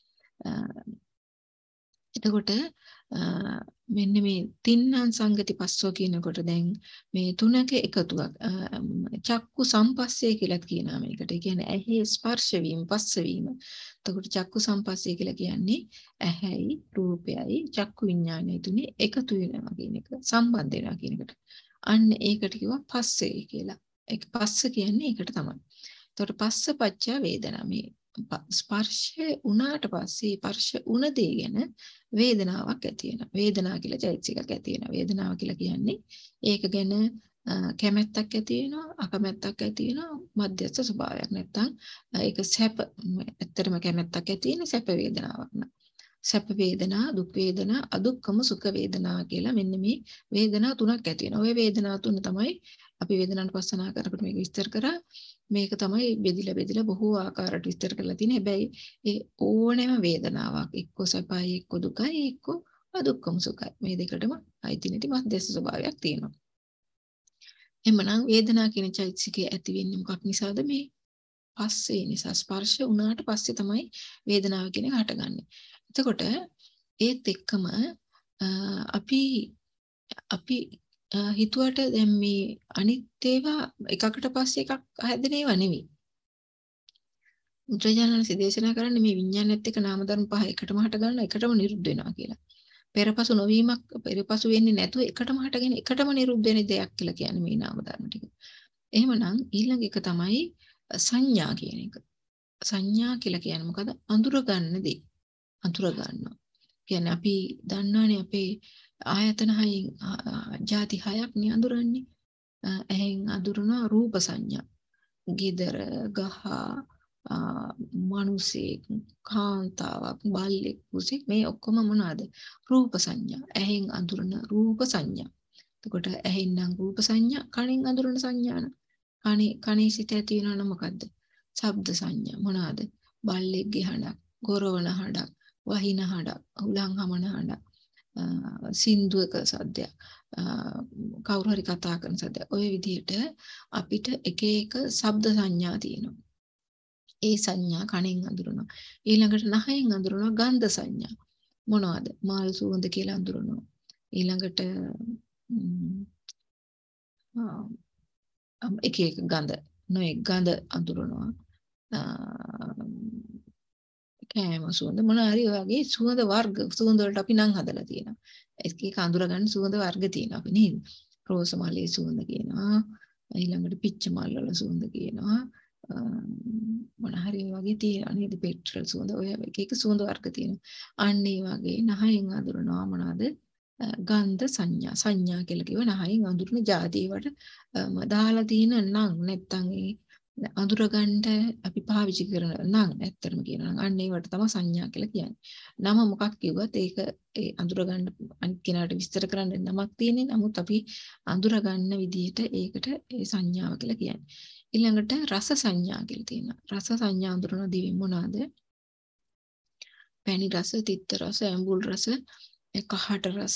එතකොට මෙන්න මේ තින්නම් සංගති පස්සෝ කියනකොට දැන් මේ තුනක එකතුවක් චක්කු සම්පස්සේ කියලා කියනවා මේකට. ඒ කියන්නේ ඇහි ස්පර්ශ වීම, පස්ස වීම. එතකොට චක්කු සම්පස්සේ කියලා කියන්නේ ඇහැයි රූපයයි චක්කු විඥානයයි තුනේ එකතු වෙනවා කියන එක, සම්බන්ධ වෙනවා කියන එකට. අන්න ඒකට කිව්වා පස්සේ කියලා. ඒක පස්ස කියන්නේ ඒකට තමයි. එතකොට පස්ස පච්ච වේදනා මේ ස්පර්ශය උනාට පස්සේ ස්පර්ශ උන දේ ගැන වේදනාවක් ඇති වෙනවා. වේදනාව කියලා චෛතසිකයක් ඇති වෙනවා. වේදනාව කියලා කියන්නේ ඒක ගැන කැමැත්තක් ඇති වෙනවා, අකමැත්තක් ඇති වෙනවා, මධ්‍යස්ථ ස්වභාවයක්. නැත්තම් ඒක සැප ඇත්තටම කැමැත්තක් ඇති වෙන සැප වේදනාවක් න ะ. සැප වේදනා, දුක් වේදනා, අදුක්කම සුඛ වේදනා කියලා මෙන්න මේ වේදනා තුනක් ඇති වෙනවා. ওই වේදනා තුන තමයි අපි වේදනානුපස්සනා කරපිට මේක විස්තර කරා. මේක තමයි බෙදිලා බොහෝ ආකාරයට විස්තර කරලා තියෙන්නේ. හැබැයි ඒ ඕනෑම වේදනාවක් එක්ක සැපයි, එක්ක දුකයි, එක්ක අදුක්කම සුඛයි. මේ දෙකටම අයිති නැති මධ්‍යස්ථ ස්වභාවයක් තියෙනවා. එමනම් වේදනා කියන චෛතසිකය ඇති වෙන්නේ මොකක් නිසාද? මේ පස්සේ නිසා. ස්පර්ශ වුණාට පස්සේ තමයි වේදනාව කියන එක හටගන්නේ. එතකොට ඒත් එක්කම අපි හිතුවට දැන් මේ අනිත් ඒවා එකකට පස්සේ එකක් හැදෙන ඒවා නෙවෙයි. බුදුරජාණන් දේශනා කරන්නේ මේ විඤ්ඤාණයත් එක්ක නාම ධර්ම පහ එකටම හට ගන්න එකටම නිරුද්ධ වෙනවා කියලා. පෙරපසු නොවීමක් පෙරපසු වෙන්නේ නැතුව එකටම හටගෙන එකටම නිරුද්ධ වෙන දෙයක් කියලා කියන්නේ මේ නාම ධර්ම ටික. එහෙමනම් ඊළඟ එක තමයි සංඥා කියන එක. සංඥා කියලා කියන්නේ මොකද? අඳුර ගන්න දේ. අඳුර ගන්නවා. කියන්නේ අපි දන්නවනේ අපේ ආයතන හයෙන් ಜಾති හයක් නේ අඳුරන්නේ. එහෙන් අඳුරන රූප සංඥා. ගෙදර, ගහ, මිනිසෙක්, කාන්තාවක්, බල්ලෙක්, කුසෙක් මේ ඔක්කොම මොනවාද? රූප සංඥා. එහෙන් අඳුරන රූප සංඥා. එතකොට එහෙන් නම් රූප සංඥා, කණෙන් අඳුරන සංඥාන. කණේ සිට ඇති වෙනවනම් මොකද්ද? ශබ්ද සංඥා. මොනවාද? බල්ලෙක්ගේ හඬක්, ගොරවන හඬක්, වහින හඬක්, උලන් හමන හඬක්, සින්දුවක සද්දයක්, කවුරු හරි කතා කරන සද්දයක්. ඔය විදිහට අපිට එක එක ශබ්ද සංඥා තියෙනවා. ඒ සංඥා කණෙන් අඳුරනවා. ඊළඟට නහයෙන් අඳුරනවා ගන්ධ සංඥා. මොනවද? මාල් සුවඳ කියලා අඳුරනවා. ඊළඟට එක එක ගඳ, නොයෙක් ගඳ අඳුරනවා. කෑම සුවඳ මොන හරි වගේ සුවඳ වර්ග සුවඳ වලට අපි නම් හදලා තියෙනවා. ඒක අඳුර ගන්න සුවඳ වර්ග තියෙනවා අපි නේද? රෝස මලේ සුවඳ කියනවා. ඊළඟට පිච්ච මල් වල සුවඳ කියනවා. මොන හරි වගේ තියෙනවා නේද? පෙට්‍රල් සුවඳ ඔය එක එක සුවඳ වර්ග තියෙනවා. අන්න ඒ වගේ නහයෙන් අඳුරනවා මොනවාද? ගන්ධ සංඥා. සංඥා කියලා කිව්ව නහයෙන් අඳුරන જાති වලට දාලා තියෙන නම් නැත්තම් ඒ අඳුර ගන්න අපි පාවිච්චි කරන නම් ඇත්තටම කියනවා නම් අන්න ඒවට තමයි සංඥා කියලා කියන්නේ. නම මොකක් කිව්වත් ඒක ඒ අඳුර ගන්න අනිත් කෙනාට විස්තර කරන්න නමක් තියෙන්නේ. නමුත් අපි අඳුර ගන්න විදිහට ඒකට ඒ සංඥාව කියලා කියන්නේ. ඊළඟට රස සංඥා කියලා තියෙනවා. රස සංඥා අඳුරන දිවෙන් මොනවාද? පැණි රස, තිත්ත රස, ඇඹුල් රස, කහට රස,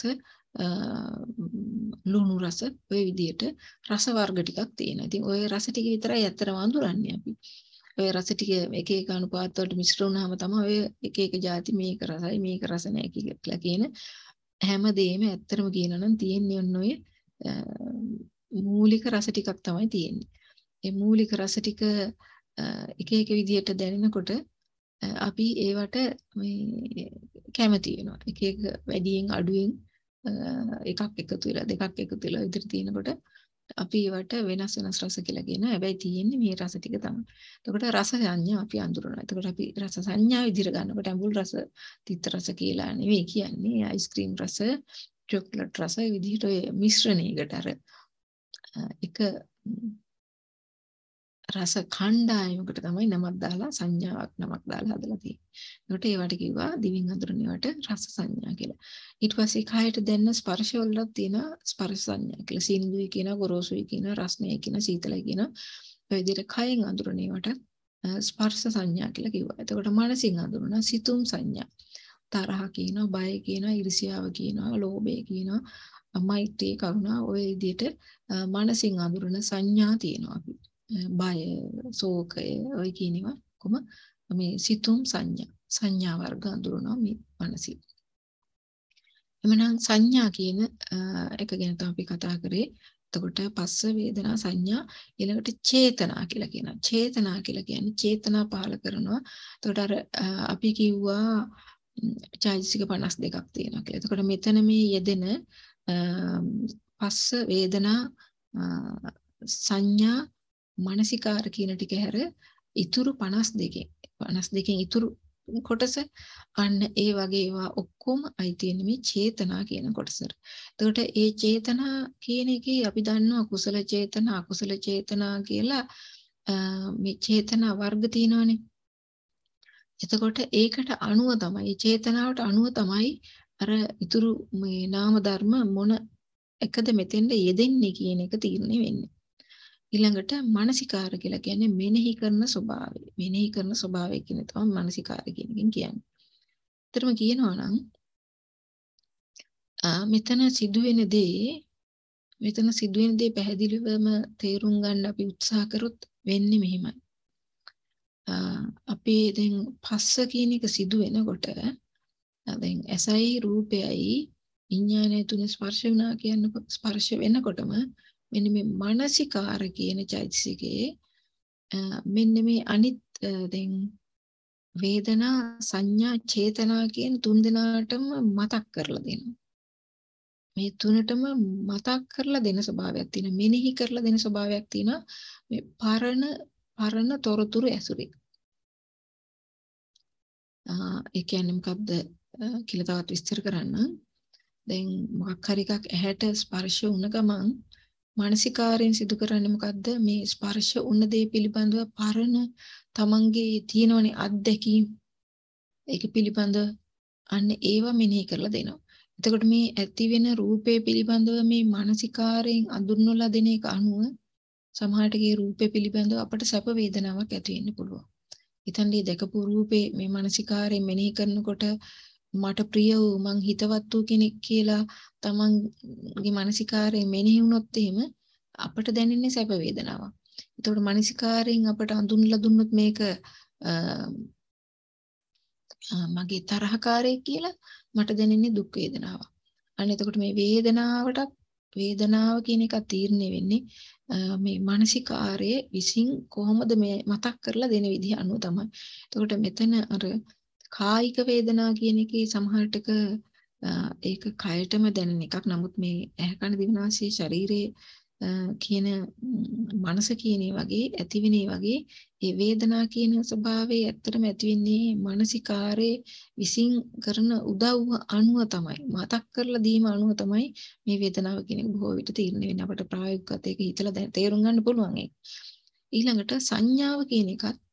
ලුණු රස ඔය විදිහට රස වර්ග ටිකක් තියෙනවා. ඉතින් ඔය රස ටික විතරයි ඇත්තටම අඳුරන්නේ අපි. ඔය රස ටික එක එක අනුපාත වලට මිශ්‍ර වුණාම තමයි ඔය එක එක ಜಾති මේක රසයි මේක රස නැහැ කියලා කියන හැම දෙයක්ම ඇත්තටම කියනවා නම් තියෙන්නේ ඔන්න ඔය මූලික රස ටිකක් තමයි තියෙන්නේ. ඒ මූලික රස ටික එක එක විදිහට දැනෙනකොට අපි ඒවට මේ කැමති වෙනවා. එක එක වැඩියෙන් අඩුවෙන් එකක් එකතු වෙලා දෙකක් එකතු වෙලා විතර තියෙනකොට අපි ඒවට වෙනස් වෙනස් රස කියලා කියනවා. හැබැයි තියෙන්නේ මේ රස ටික තමයි. එතකොට රස සංඥා අපි අඳුරනවා. එතකොට අපි රස සංඥා විදිහට ගන්නකොට ඇඹුල් රස, තිත්ත රස කියලා නෙවෙයි කියන්නේ. අයිස්ක්‍රීම් රස, චොක්ලට් රස විදිහට ඔය මිශ්‍රණයකට අර එක රස ඛණ්ඩායමකට තමයි නමක් දාලා සංඥාවක් නමක් දාලා හදලා තියෙන්නේ. ඒකට ඒවට කිව්වා දිවින් අඳුරනවට රස සංඥා කියලා. ඊට පස්සේ කයට දැනෙන ස්පර්ශ වලට තියෙන ස්පර්ශ සංඥා කියලා. සීනුදුයි කියන, ගොරෝසුයි කියන, රස්නේ කියන, සීතලයි කියන ඔය විදිහට කයෙන් අඳුරනවට ස්පර්ශ සංඥා කියලා කිව්වා. එතකොට මනසින් අඳුරන සිතුම් සංඥා. තරහ කියනවා, බය කියනවා, ඊර්ෂ්‍යාව කියනවා, ලෝභය කියනවා, මෛත්‍රී, කරුණා ඔය විදිහට මනසින් අඳුරන සංඥා තියෙනවා අපි. බය, ශෝකය ඔය කියනවා කොහොම මේ සිතුම් සංඥා වර්ග අඳුරනවා මේ මනසින්. එමනම් සංඥා කියන එක ගැන තමයි අපි කතා කරේ. එතකොට පස්ස වේදනා සංඥා ඊළඟට චේතනා කියලා කියනවා. චේතනා කියලා කියන්නේ චේතනා පහළ කරනවා. එතකොට අර අපි කිව්වා චෛතසික 52ක් තියෙනවා කියලා. එතකොට මෙතන මේ යෙදෙන පස්ස වේදනා සංඥා මානසිකාර කියන ටික හැර ඉතුරු 52කින් ඉතුරු කොටස අන්න ඒ වගේ ඒවා ඔක්කොම අයිති වෙන්නේ මේ චේතනා කියන කොටසට. එතකොට ඒ චේතනා කියන එකේ අපි දන්නවා කුසල චේතනා අකුසල චේතනා කියලා මේ චේතනා වර්ග තියෙනවානේ. එතකොට ඒකට අනුව තමයි චේතනාවට අනුව තමයි අර ඉතුරු මේ නාම ධර්ම මොන එකද මෙතෙන්ද යෙදෙන්නේ කියන එක තීරණය වෙන්නේ. ඊළඟට මානසිකාර කියලා කියන්නේ මෙනෙහි කරන ස්වභාවය. මෙනෙහි කරන ස්වභාවය කියන තමයි මානසිකාර කියන එකෙන් කියන්නේ. ඒතරම කියනවා නම් මෙතන සිදුවෙන දේ පැහැදිලිවම තේරුම් ගන්න අපි උත්සාහ කරොත් වෙන්නේ මෙහිමයි. අපි දැන් පස්ස කියන එක සිදු වෙනකොට දැන් ඇසයි රූපයයි විඥානය තුන ස්පර්ශ වුණා කියන්නේ ස්පර්ශ වෙනකොටම මෙන්න මේ මානසිකාර කියන චෛතසිකයේ මෙන්න මේ අනිත් දැන් වේදනා සංඥා චේතනා කියන තුන් දෙනාටම මතක් කරලා දෙනවා. මේ තුනටම මතක් කරලා දෙන ස්වභාවයක් තියෙනවා. මෙනෙහි කරලා දෙන ස්වභාවයක් තියෙනවා. මේ පරණ තොරතුරු ඇසුරේ. ඒ කියන්නේ මොකක්ද කියලා තවත් විස්තර කරන්න. දැන් මොකක් හරි එකක් ඇහැට ස්පර්ශ වුණ ගමන් මානසිකාරයෙන් සිදු කරන්නේ මොකද්ද? මේ ස්පර්ශ වුණ දේ පිළිබඳව පරණ තමන්ගේ තියෙනවනේ අත්දැකීම්. ඒක පිළිබඳව අන්න ඒවා මෙනෙහි කරලා දෙනවා. එතකොට මේ ඇති වෙන රූපේ පිළිබඳව මේ මානසිකාරයෙන් අඳුන්වලා දෙන එක අනුව සමහරටගේ රූපේ පිළිබඳව අපට සැප වේදනාවක් ඇති වෙන්න පුළුවන්. ඉතින්දී දැකපු රූපේ මේ මානසිකාරයෙන් මෙනෙහි කරනකොට මට ප්‍රිය වූ මං හිතවත් වූ කෙනෙක් කියලා තමන්ගේ මානසිකාරයෙන් මෙනෙහි වුණොත් එහෙම අපට දැනෙන්නේ සැප වේදනාවක්. එතකොට මානසිකාරයෙන් අපට අඳුන්ලා දුන්නොත් මේක මගේ තරහකාරයෙක් කියලා මට දැනෙන්නේ දුක් වේදනාවක්. අන්න එතකොට මේ වේදනාව කියන එක තීරණය වෙන්නේ මේ මානසිකාරයේ විසින් කොහොමද මේ මතක් කරලා දෙන විදිහ අනුව තමයි. එතකොට මෙතන අර කායික වේදනා කියන එකේ සමහරටක ඒක කයටම දැනෙන එකක්. නමුත් මේ ඇහැ කන දිව නාසය ශරීරයේ කියන මනස කියන වගේ ඇතිවෙන වගේ ඒ වේදනා කියන ස්වභාවය ඇත්තටම ඇති වෙන්නේ මානසිකාරයේ විසින් කරන උදව්ව අනුව තමයි. මතක් කරලා දීම අනුව තමයි මේ වේදනාව කියන එක බොහෝ විට තීරණය වෙන්නේ. අපට ප්‍රායෝගිකව ඒක හිතලා තේරුම් ගන්න පුළුවන් ඒක. ඊළඟට සංඥාව කියන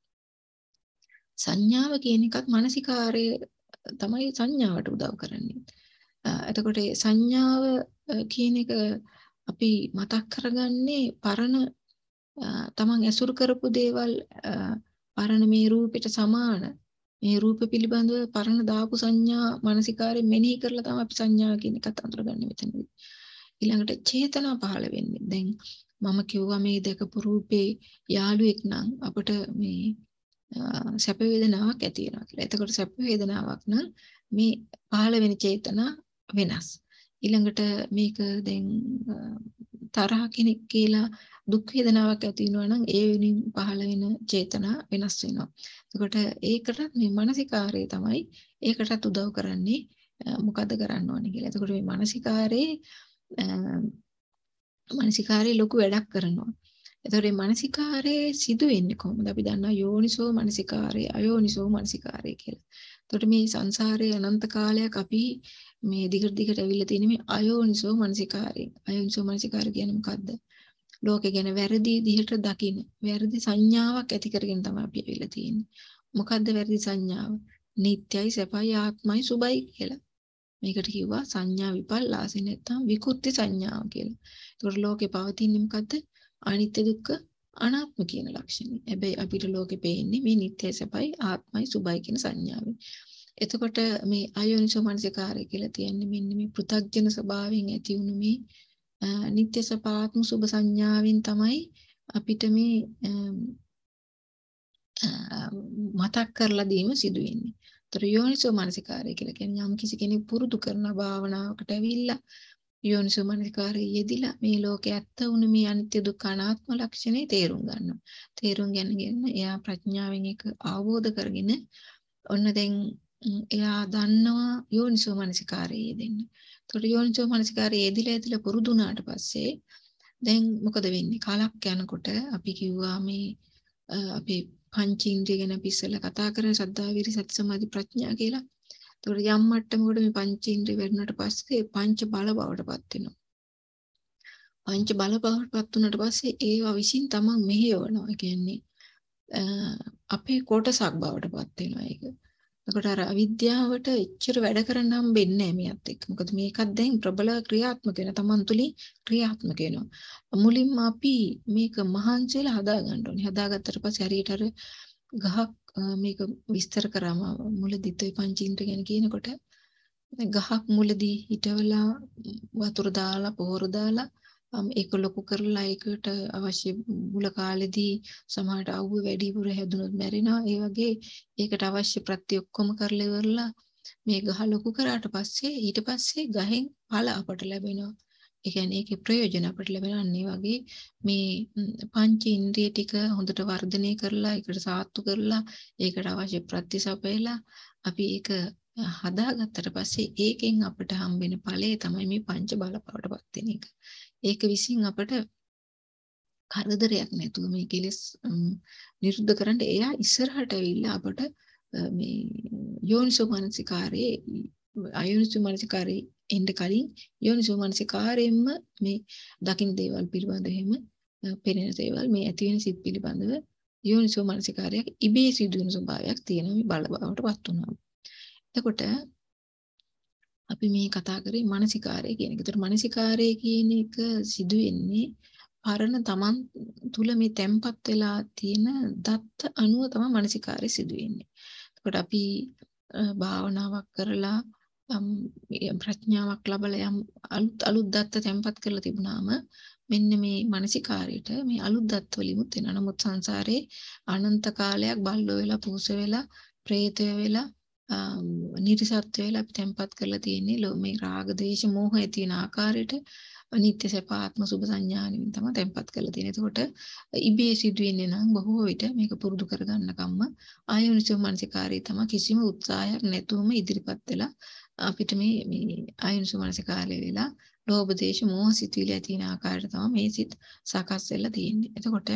එකත් මානසිකාරයේ තමයි සංඥාවට උදව් කරන්නේ. එතකොට සංඥාව කියන එක අපි මතක් කරගන්නේ පරණ තමන් ඇසුරු කරපු දේවල් පරණ මේ රූපෙට සමාන මේ රූප පිළිබඳව පරණ දාපු සංඥා මානසිකාරයෙන් මෙනෙහි කරලා තමයි අපි සංඥා කියන එකත් අඳුරගන්නේ මෙතනදී. ඊළඟට චේතනා පහළ වෙන්නේ. දැන් මම කිව්වා මේ දැකපු රූපේ යාළුවෙක් නම් අපට මේ සැප වේදනාවක් ඇති වෙනවා කියලා. එතකොට සැප වේදනාවක් නම් මේ පහළ වෙන චේතනා වෙනස්. ඊළඟට මේක දැන් තරහ කෙනෙක් කියලා දුක් වේදනාවක් ඇති වෙනවා නම් ඒ වෙනින් පහළ වෙන චේතනා වෙනස් වෙනවා. එතකොට ඒකට මේ මානසිකාරය තමයි ඒකටත් උදව් කරන්නේ මොකද කරන්න ඕනේ කියලා. එතකොට මේ මානසිකාරයේ ලොකු වැඩක් කරනවා. එතකොට මේ මානසිකාරයේ සිදු වෙන්නේ කොහොමද? අපි දන්නවා යෝනිසෝ මානසිකාරය, අයෝනිසෝ මානසිකාරය කියලා. එතකොට මේ සංසාරයේ අනන්ත කාලයක් අපි මේ දිගට ඇවිල්ලා තියෙන මේ අයෝනිසෝ මානසිකාරය. අයෝනිසෝ මානසිකාරය කියන්නේ මොකද්ද? ලෝකේ ගැන වැරදි විදිහට දකින්න. වැරදි සංඥාවක් ඇති කරගෙන තමයි අපි ඇවිල්ලා තියෙන්නේ. මොකද්ද වැරදි සංඥාව? නිට්ටයයි, සැපයි, ආත්මයි, සුබයි කියලා. මේකට කිව්වා සංඥා විපල්ලාසෙ නැත්නම් විකෘති සංඥාව කියලා. ඒතකොට ලෝකේ පවතින්නේ මොකද්ද? අනිත්‍ය දුක්ඛ අනාත්ම කියන ලක්ෂණ. හැබැයි අපිට ලෝකේ පේන්නේ මේ නිට්ටය සැපයි ආත්මයි සුබයි කියන සංඥාවෙන්. එතකොට මේ අයෝනිසෝ මනසිකාරය කියලා කියන්නේ මෙන්න මේ පෘථග්ජන ස්වභාවයෙන් ඇති වුණු මේ නිට්ටය සැප ආත්ම සුබ සංඥාවෙන් තමයි අපිට මේ මතක් කරලා දීම සිදු වෙන්නේ. ඒතර යෝනිසෝ මනසිකාරය කියලා කියන්නේ යම් කිසි කෙනෙක් පුරුදු කරන භාවනාවකට ඇවිල්ලා යෝනිසෝ මනසිකාරයේ යෙදිලා මේ ලෝකේ ඇත්ත වුණ මේ අනිත්‍ය දුක්ඛ අනාත්ම ලක්ෂණේ තේරුම් ගන්නවා. තේරුම් ගන්නගෙන එයා ප්‍රඥාවෙන් ඒක අවබෝධ කරගෙන ඔන්න දැන් එයා දන්නවා යෝනිසෝ මනසිකාරයේ යෙදෙන්න. ඒතකොට යෝනිසෝ මනසිකාරයේ යෙදිලා පුරුදු වුණාට පස්සේ දැන් මොකද වෙන්නේ? කාලක් යනකොට අපි කිව්වා මේ අපේ පංචේන්ද්‍රිය ගැන අපි ඉස්සෙල්ලා කතා කරන ශ්‍රද්ධා විරි සති සමාධි ප්‍රඥා කියලා. ඒතකොට යම් මට්ටමකට මේ පංචේන්ද්‍රිය වැඩුණාට පස්සේ පංච බල බවටපත් වෙනවා. පංච බල බවටපත් වුණාට පස්සේ ඒවා විසින් තමන් මෙහෙයවනවා. ඒ කියන්නේ අපේ කොටසක් බවටපත් වෙනවා ඒක. එතකොට අර අවිද්‍යාවට එච්චර වැඩ කරන්න හම්බෙන්නේ නැහැ මෙයත් එක්ක. මොකද මේකත් දැන් ප්‍රබල ක්‍රියාත්මක වෙන තමන් තුලින් ක්‍රියාත්මක වෙනවා. මුලින්ම අපි මේක මහන්සියලා හදා ගන්න ඕනේ. හදාගත්තට පස්සේ හරියට අර ගහක් මේක විස්තර කරාම මුලදී toy පංචින්ද්‍ර ගැන කියනකොට ගහක් මුලදී හිටවලා වතුර දාලා පොහොර දාලා ඒක ලොකු කරලා ඒකට අවශ්‍ය මුල කාලෙදී සමහරට අවුව වැඩිපුර හැදුනොත් මැරෙනවා. ඒ වගේ ඒකට අවශ්‍ය ප්‍රත්‍ය ඔක්කොම කරලා ඉවරලා මේ ගහ ලොකු කරාට පස්සේ ඊට පස්සේ ගහෙන් ඵල අපට ලැබෙනවා. ඒ කියන්නේ ඒකේ ප්‍රයෝජන අපට ලැබෙනවා. අන්න ඒ වගේ මේ පංච ඉන්ද්‍රිය ටික හොඳට වර්ධනය කරලා ඒකට සාත්තු කරලා ඒකට අවශ්‍ය ප්‍රත්‍ය සපයලා අපි ඒක හදාගත්තට පස්සේ ඒකෙන් අපට හම්බෙන ඵලය තමයි මේ පංච බල බවටපත් වෙන එක. ඒක විසින් අපට කරදරයක් නැතුව මේ කෙලෙස් නිරුද්ධ කරන්න එයා ඉස්සරහට ඇවිල්ලා අපට මේ යෝනිසෝ මනසිකාරයේ අයෝනිසෝ මනසිකාරයේ එන්න කලින් යෝනිසෝ මනසිකාරයෙන්ම මේ දකින්න දේවල් පිළිබඳව එහෙම පෙනෙන දේවල් මේ ඇති වෙන සිත් පිළිබඳව යෝනිසෝ මනසිකාරයක් ඉබේ සිදුවෙන ස්වභාවයක් තියෙනවා මේ බල බවටපත් වුණා. එතකොට අපි මේ කතා කරේ මානසිකාරය කියන එක. ඒතර මානසිකාරය කියන එක සිදු වෙන්නේ පරණ තමන් තුල මේ තැම්පත් වෙලා තියෙන දත්ත අනුව තමයි මානසිකාරය සිදු වෙන්නේ. එතකොට අපි භාවනාවක් කරලා ප්‍රඥාවක් ලැබලා යම් අලුත් දත්ත තැම්පත් කරලා තිබුණාම මෙන්න මේ මානසිකාරයට මේ අලුත් දත්ත වලිමුත් වෙනවා. නමුත් සංසාරේ අනන්ත කාලයක් බල්ලෝ වෙලා පූස වෙලා ප්‍රේතය වෙලා නිර්සත්ත්ව වෙලා අපි තැම්පත් කරලා තියෙන්නේ මේ රාග දේශ මොහ ඇති වෙන ආකාරයට අනිත්‍ය සැප ආත්ම සුභ සංඥානෙන් තමයි තැම්පත් කරලා තියෙන්නේ. එතකොට ඉබේ සිදුවෙන්නේ නම් බොහෝ විට මේක පුරුදු කරගන්න කම්ම ආයෝනිසෝ මනසිකාරය තමයි කිසිම උත්සාහයක් නැතුවම ඉදිරිපත් වෙලා අපිට මේ ආයෝනිසෝ මනසිකාරය වෙලා ලෝභ දේශ මොහ සිතුවිලි ඇති වෙන ආකාරයට තමයි මේ සිත් සකස් වෙලා තියෙන්නේ. එතකොට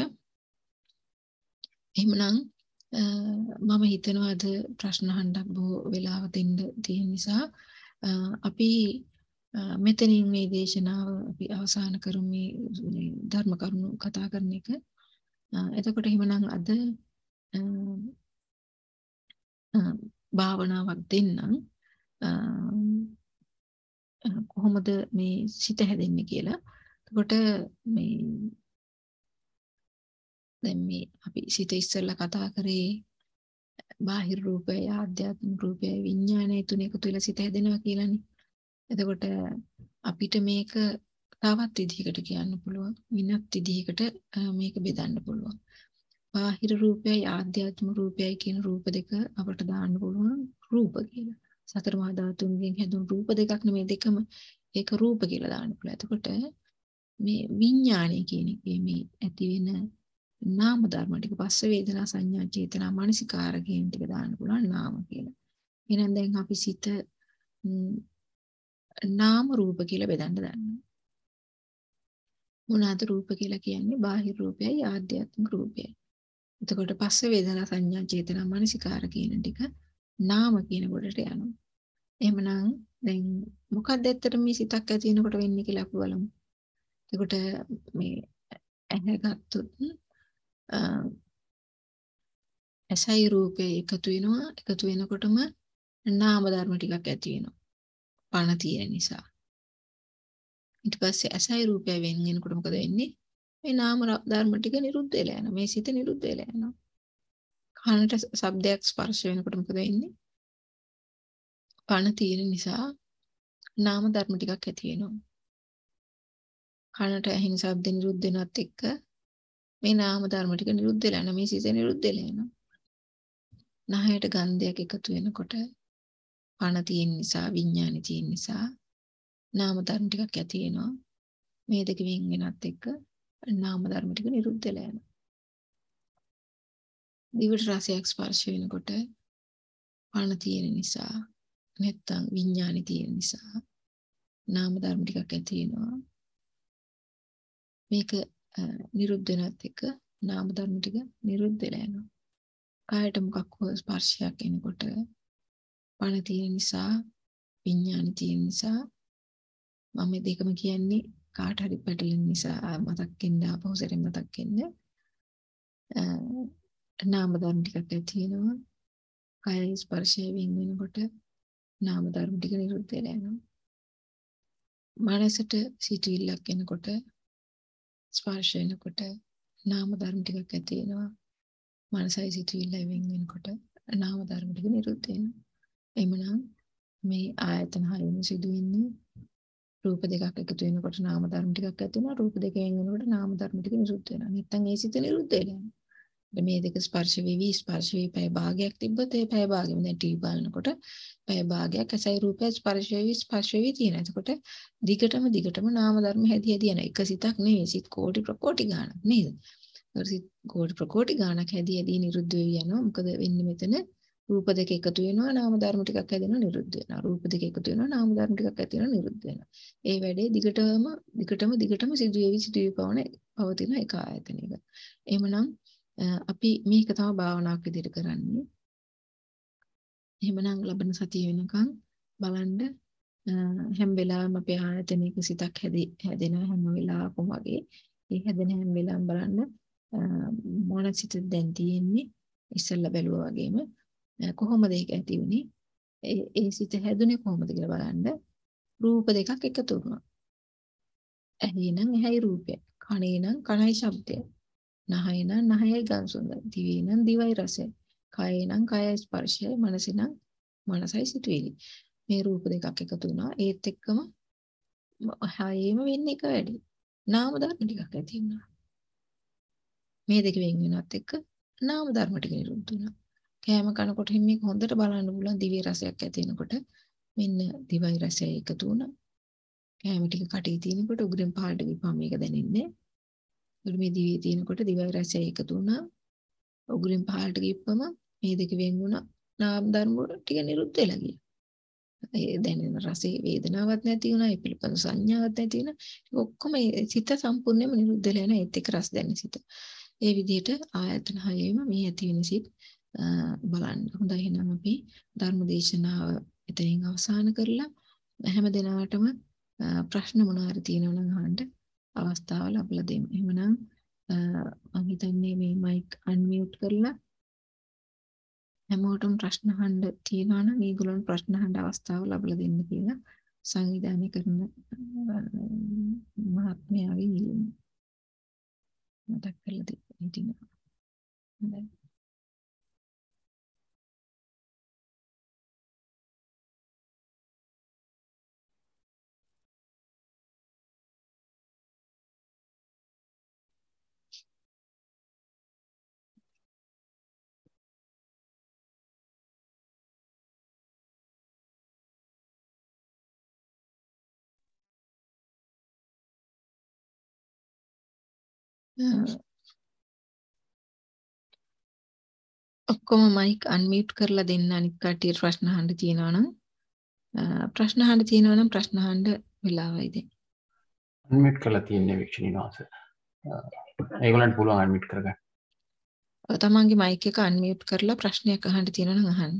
එහෙමනම් මම හිතනවා අද ප්‍රශ්න අහන්නත් බොහෝ වෙලාව දෙන්න තියෙන නිසා අපි මෙතනින් මේ දේශනාව අපි අවසන් කරමු මේ ධර්ම කරුණු කතා කරන එක. එතකොට එහෙමනම් අද භාවනාවක් දෙන්නම් කොහොමද මේ සිත හැදෙන්නේ කියලා. එතකොට මේ දැන් මේ අපි සිත ඉස්සෙල්ලා කතා කරේ බාහිර රූපය, ආධ්‍යාත්මික රූපය, විඥානය තුන එකතු වෙලා සිත හැදෙනවා කියලානේ. එතකොට අපිට මේක තවත් විදිහකට කියන්න පුළුවන්. විනත් විදිහකට මේක බෙදන්න පුළුවන්. බාහිර රූපයයි ආධ්‍යාත්මික රූපයයි කියන රූප දෙක අපට දාන්න පුළුවන් රූප කියලා. සතර මහා ධාතුන්ගෙන් හැදුණු රූප දෙකක් නෙමෙයි දෙකම. ඒක රූප කියලා දාන්න පුළුවන්. එතකොට මේ විඥානය කියන එකේ මේ ඇති වෙන නාම ධර්ම ටික පස්ස වේදනා සංඥා චේතනා මනසිකාර කියන ටික දාන්න පුළුවන් නාම කියලා. එහෙනම් දැන් අපි සිත නාම රූප කියලා බෙදන්න දන්නවා. මොනවාද රූප කියලා කියන්නේ? බාහිර රූපයයි ආධ්‍යාත්මික රූපයයි. එතකොට පස්ස වේදනා සංඥා චේතනා මනසිකාර කියන ටික නාම කියන කොටට යනවා. එහෙමනම් දැන් මොකක්ද ඇත්තට මේ සිතක් ඇති වෙනකොට වෙන්නේ කියලා අපි බලමු. එතකොට මේ ඇහැ ගත්තොත් ඇසයි රූපේ එකතු වෙනවා. එකතු වෙනකොටම නාම ධර්ම ටිකක් ඇති වෙනවා. පණ තියෙන නිසා. ඊට පස්සේ ඇසයි රූපය වෙන වෙනකොට මොකද වෙන්නේ? මේ නාම ධර්ම ටික නිරුද්ධ වෙලා යනවා. මේ සිත නිරුද්ධ වෙලා යනවා. කනට ශබ්දයක් ස්පර්ශ වෙනකොට මොකද වෙන්නේ? පණ තියෙන නිසා නාම ධර්ම ටිකක් ඇති වෙනවා. කනට ඇහෙන ශබ්ද නිරුද්ධ වෙනත් එක්ක මේ නාම ධර්ම ටික නිරුද්ධ වෙලා යනවා. මේ සිත නිරුද්ධ වෙලා යනවා. නහයට ගන්ධයක් එකතු වෙනකොට පණ තියෙන නිසා විඥානෙ තියෙන නිසා නාම ධර්ම ටිකක් ඇති වෙනවා. මේ දෙක වෙන් වෙනත් එක්ක නාම ධර්ම ටික නිරුද්ධ වෙලා යනවා. දිවට රසයක් ස්පර්ශ වෙනකොට පණ තියෙන නිසා නැත්තම් විඥානෙ තියෙන නිසා නාම ධර්ම ටිකක් ඇති වෙනවා. මේක නිරුද්ධ වෙනත් එක්ක නාම ධර්ම ටික නිරුද්ධ වෙලා යනවා. කායට මොකක් හෝ ස්පර්ශයක් එනකොට පණ තියෙන නිසා විඥානෙ තියෙන නිසා මම දෙකම කියන්නේ කාට හරි පැටලෙන නිසා මතක් වෙන්න ආපහු සැරේ මතක් වෙන්න නාම ධර්ම ටිකක් ඇති වෙනවා. කාය ස්පර්ශය වෙන වෙනකොට නාම ධර්ම ටික නිරුද්ධ වෙලා යනවා. මනසට සිතුවිල්ලක් එනකොට ස්පර්ශ වෙනකොට නාම ධර්ම ටිකක් ඇති වෙනවා. මනසයි සිතුවිල්ලයි වෙන වෙනකොට නාම ධර්ම ටික නිරුද්ධ වෙනවා. එhmenan මේ ආයතන හයෙම සිදුවෙන්නේ රූප දෙකක් එකතු වෙනකොට නාම ධර්ම ටිකක් ඇති වෙනවා. රූප දෙක වෙන වෙනකොට නාම ධර්ම ටික නිරුද්ධ වෙනවා. නැත්තම් ඒ සිත නිරුද්ධ වෙලා යනවා. මේ දෙක ස්පර්ශ වෙවි පැය භාගයක් තිබ්බත් ඒ පැය භාගෙම දැන් ටීවී බලනකොට පැය භාගයක් ඇසයි රූපය ස්පර්ශ වෙවි තියෙනවා. එතකොට දිගටම නාම ධර්ම හැදී යන එක සිතක් නෙවෙයි. සිත කෝටි ප්‍රකෝටි ගාණක් නේද? සිත කෝටි ප්‍රකෝටි ගාණක් හැදී නිරුද්ධ වෙවි යනවා. මොකද වෙන්නේ මෙතන? රූප දෙක එකතු වෙනවා නාම ධර්ම ටිකක් හැදෙනවා නිරුද්ධ වෙනවා. රූප දෙක එකතු වෙනවා නාම ධර්ම ටිකක් ඇති වෙනවා නිරුද්ධ වෙනවා. ඒ වැඩේ දිගටම සිදුවේවි පවතින එක ආයතනයක. එහෙමනම් අපි මේක තමයි භාවනාවක් විදිහට කරන්නේ. එහෙමනම් ලබන සතිය වෙනකන් බලන්න හැම වෙලාවෙම අපේ ආයතනයක සිතක් හැදෙන හැම වෙලාවකම වගේ ඒ හැදෙන හැම වෙලාවෙම බලන්න මොන සිතද දැන් තියෙන්නේ ඉස්සෙල්ලා බැලුවා වගේම කොහොමද ඒක ඇති වුනේ ඒ සිත හැදුනේ කොහොමද කියලා බලන්න රූප දෙකක් එකතු වුණා. ඇහි නම් ඇහි රූපය, කනේ නම් කනයි ශබ්දය. නහය නම් නහයයි ගඳ සුවඳ, දිවේ නම් දිවයි රසය, කයේ නම් කයයි ස්පර්ශය, මනසේ නම් මනසයි සිතුවිලි. මේ රූප දෙකක් එකතු වුණා. ඒත් එක්කම හයෙම වෙන්නේ එක වැඩි. නාම ධර්ම ටිකක් ඇති වුණා. මේ දෙක වෙන් වෙනත් එක්ක නාම ධර්ම ටික නිරුද්ධ වුණා. කෑම කනකොට මේක හොඳට බලන්න පුළුවන් දිවේ රසයක් ඇති වෙනකොට මෙන්න දිවයි රසය එකතු වුණා. කෑම ටික කටේ තියෙනකොට උගුරෙන් පහළට ගිහපුවම මේක දැනෙන්නේ. මේ දිවේ තියෙනකොට දිවයි රසය එකතු වුණා. උගුරෙන් පහළට ගිහපුවම මේ දෙක වෙන් වුණා. නාම ධර්ම ටික නිරුද්ධ වෙලා ගියා. ඒ දැනෙන රසේ වේදනාවක් නැති වුණා. ඒ පිළිබඳ සංඥාවක් නැති වුණා. ඔක්කොම සිත සම්පූර්ණයෙන්ම නිරුද්ධ වෙලා යන ඒත් එක්ක රස දැනෙන සිත. ඒ විදිහට ආයතන හයෙම මේ ඇති වෙන සිත් බලන්න. හොඳයි එහෙනම් අපි ධර්ම දේශනාව එතනින් අවසන් කරලා හැම දිනාටම ප්‍රශ්න මොනවා හරි තියෙනවා නම් අහන්න අවස්ථාව ලැබලා දෙමු. එහෙමනම් මම හිතන්නේ මේ මයික් අන්මියුට් කරලා හැමෝටම ප්‍රශ්න අහන්න තියෙනවා නම් ඒගොල්ලන්ට ප්‍රශ්න අහන්න අවස්ථාව ලැබලා දෙන්න කියලා සංවිධානය කරන මහත්මයාගේ ඉල්ලීම මතක් කරලා දෙන්න. හොඳයි. ඔක්කොම මයික් අන්මියුට් කරලා දෙන්න අනිත් කට්ටියට ප්‍රශ්න අහන්න තියෙනවා නම් ප්‍රශ්න අහන්න වෙලාවයි දැන්. අන්මියුට් කරලා තියෙන්නේ වික්ෂණී වාස. ඒගොල්ලන්ට පුළුවන් අන්මියුට් කරගන්න. තමන්ගේ මයික් එක අන්මියුට් කරලා ප්‍රශ්නයක් අහන්න තියෙනවා නම් අහන්න.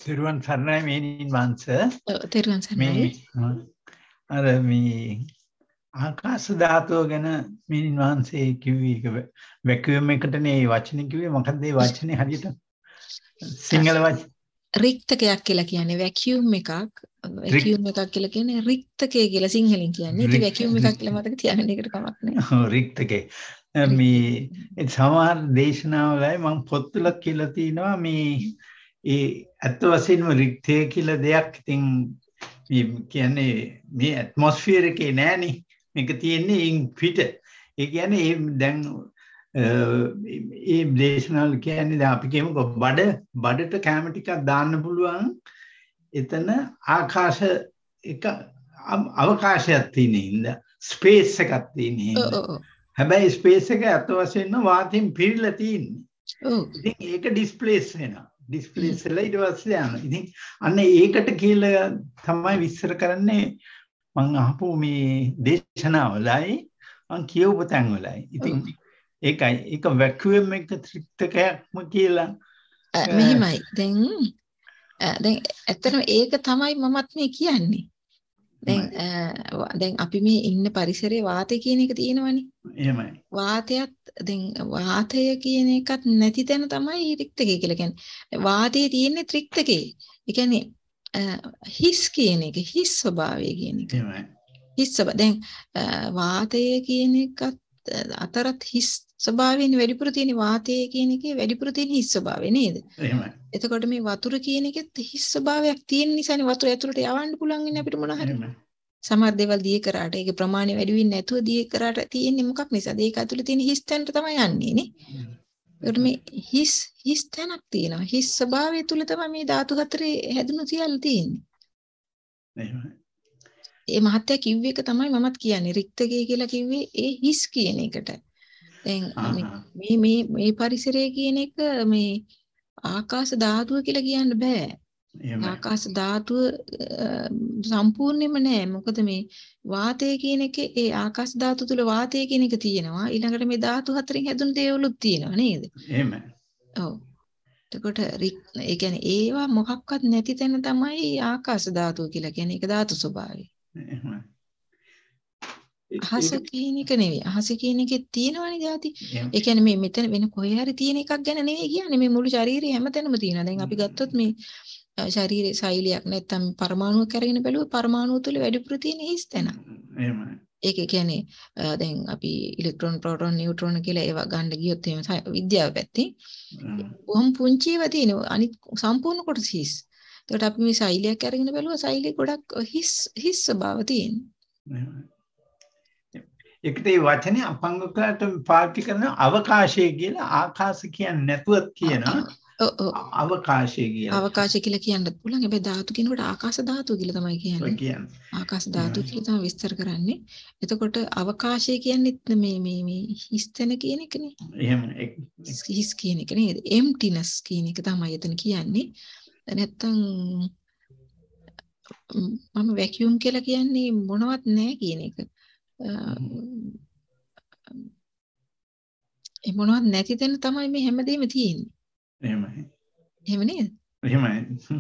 තෙරුවන් සරණයි මේනින් වංශ. තෙරුවන් සරණයි. අර මේ ආකාශ ධාතුව ගැන මේනින් වංශේ කිව්වේ වැකියුම් එකටනේ මේ වචනේ කිව්වේ. මොකක්ද මේ වචනේ හරියට සිංහල වචන? රික්තකයක් කියලා කියන්නේ වැකියුම් එකක්. වැකියුම් එකක් කියලා කියන්නේ රික්තකය කියලා සිංහලෙන් කියන්නේ. ඉතින් වැකියුම් එකක් කියලා මතක තියාගන්න එකට කමක් නැහැ. ඔව් රික්තකේ. මේ සමහර දේශනාවලයි මම පොත්වල කියලා තිනවා මේ ඒ අත් වශයෙන්ම රික්තය කියලා දෙයක් ඉතින් මේ කියන්නේ මේ ඇට්මොස්ෆියර් එකේ නෑනේ මේක තියෙන්නේ ඉන් පිට. ඒ කියන්නේ දැන් ඒ දේශනාවල කියන්නේ දැන් අපි කියමුකෝ බඩට කැම ටිකක් දාන්න පුළුවන්. එතන ආකාශ එක අවකාශයක් තියෙන හින්දා ස්පේස් එකක් තියෙන හින්දා. හැබැයි ස්පේස් එක අත වශයෙන්ම වාතයෙන් පිරීලා තියෙන්නේ. ඉතින් ඒක ඩිස්ප්ලේස් වෙනවා. ඩිස්ප්ලේස් වෙලා ඊට පස්සේ යනවා. ඉතින් අන්න ඒකට කියලා තමයි විස්තර කරන්නේ මම අහපු මේ දේශනාවලයි මම කියවපු තැන්වලයි. ඉතින් ඒකයි ඒක වැකියුම් එක ත්‍රිත්වකයක්ම කියලා මෙහිමයි. දැන් ඇත්තටම ඒක තමයි මමත් මේ කියන්නේ. දැන් අපි මේ ඉන්න පරිසරයේ වාතය කියන එක තියෙනවනේ. එහෙමයි. වාතයත් දැන් වාතය කියන එකත් නැති තැන තමයි රික්තකය කියලා කියන්නේ. වාතයේ තියෙන්නේ ත්‍රික්තකේ. ඒ කියන්නේ හිස් කියන එක, හිස් ස්වභාවය කියන එක. එහෙමයි. හිස් ස්වභාව. දැන් වාතය කියන එකත් අතරත් හිස් ස්වභාවයෙන් වැඩිපුර තියෙන වාතය කියන එකේ වැඩිපුර තියෙන හිස් ස්වභාවය නේද? එහෙමයි. එතකොට මේ වතුර කියන එකෙත් හිස් ස්වභාවයක් තියෙන නිසානේ වතුර ඇතුළට යවන්න පුළුවන් ඉන්නේ අපිට මොන හරි. සමහර දේවල් දී කරාට ඒකේ ප්‍රමාණය වැඩි වෙන්නේ නැතුව දී කරාට තියෙන්නේ මොකක් නිසාද? ඒක ඇතුළේ තියෙන හිස් තැනට තමයි යන්නේ නේ. ඒකට මේ හිස් තැනක් තියෙනවා. හිස් ස්වභාවය තුල තමයි මේ ධාතු හතරේ හැදුණු සියල්ල තියෙන්නේ. එහෙමයි. ඒ මහත්ය කිව්ව එක තමයි මමත් කියන්නේ. රික්තකය කියලා කිව්වේ ඒ හිස් කියන එකට. දැන් මේ පරිසරය කියන එක මේ ආකාශ ධාතුව කියලා කියන්න බෑ. ආකාශ ධාතුව සම්පූර්ණයෙන්ම නෑ. මොකද මේ වාතය කියන එකේ ඒ ආකාශ ධාතු තුල වාතය කියන එක තියෙනවා. ඊළඟට මේ ධාතු හතරෙන් හැදුණු දේවලුත් තියෙනවා නේද? එහෙමයි. ඔව්. එතකොට ඒ කියන්නේ ඒවා මොකක්වත් නැති තැන තමයි ආකාශ ධාතුව කියලා කියන්නේ. ඒක ධාතු ස්වභාවය. එහෙමයි. අහස කියන එක නෙවෙයි. අහස කියන එකේ තියෙනවනේ જાති. ඒ කියන්නේ මේ මෙතන වෙන කොහේ හරි තියෙන එකක් ගැන නෙවෙයි කියන්නේ. මේ මුළු ශරීරේ හැමතැනම තියෙනවා. දැන් අපි ගත්තොත් මේ ශරීරයේ සෛලයක් නැත්තම් පරමාණුවක් අරගෙන බැලුවොත් පරමාණුව තුල වැඩිපුර තියෙන හිස් තැන. එහෙමයි. ඒක කියන්නේ දැන් අපි ඉලෙක්ට්‍රෝන, ප්‍රෝටෝන, නියුට්‍රෝන කියලා ඒවා ගන්න ගියොත් එහෙම විද්‍යාව පැත්තෙන් කොහොම පුංචි ඒවා තියෙනවා. අනිත් සම්පූර්ණ කොටස හිස්. ඒකට අපි මේ සෛලයක් අරගෙන බැලුවා සෛලේ ගොඩක් හිස් ස්වභාව තියෙනවා. ඒකට ඒ වචනේ අපංගකට පාවිච්චි කරන අවකාශය කියලා ආකාශ කියන්නේ නැතුවත් කියනවා. අවකාශය කියලා. අවකාශය කියලා කියන්නත් පුළුවන්. හැබැයි ධාතු කියනකොට ආකාශ ධාතුව කියලා තමයි කියන්නේ. ආකාශ ධාතුව කියලා තමයි විස්තර කරන්නේ. එතකොට අවකාශය කියන්නේ මේ හිස්තන කියන එකනේ. එහෙම හිස් කියන එක නේද? emptiness කියන එක තමයි එතන කියන්නේ. නැත්තම් මම වැකියුම් කියලා කියන්නේ මොනවත් නැහැ කියන එක. ඒ මොනවත් නැති තැන තමයි මේ හැමදේම තියෙන්නේ. එහෙමයි. එහෙම නේද? එහෙමයි.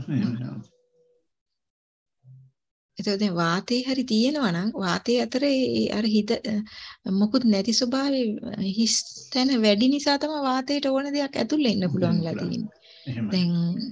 ඒතකොට දැන් වාතේ හරි තියෙනවා නම් වාතයේ අතර අර හිත මොකුත් නැති ස්වභාවයේ හිස් තැන වැඩි නිසා තමයි වාතයට ඕන දෙයක් ඇතුළේ ඉන්න පුළුවන් වෙලා තියෙන්නේ. දැන්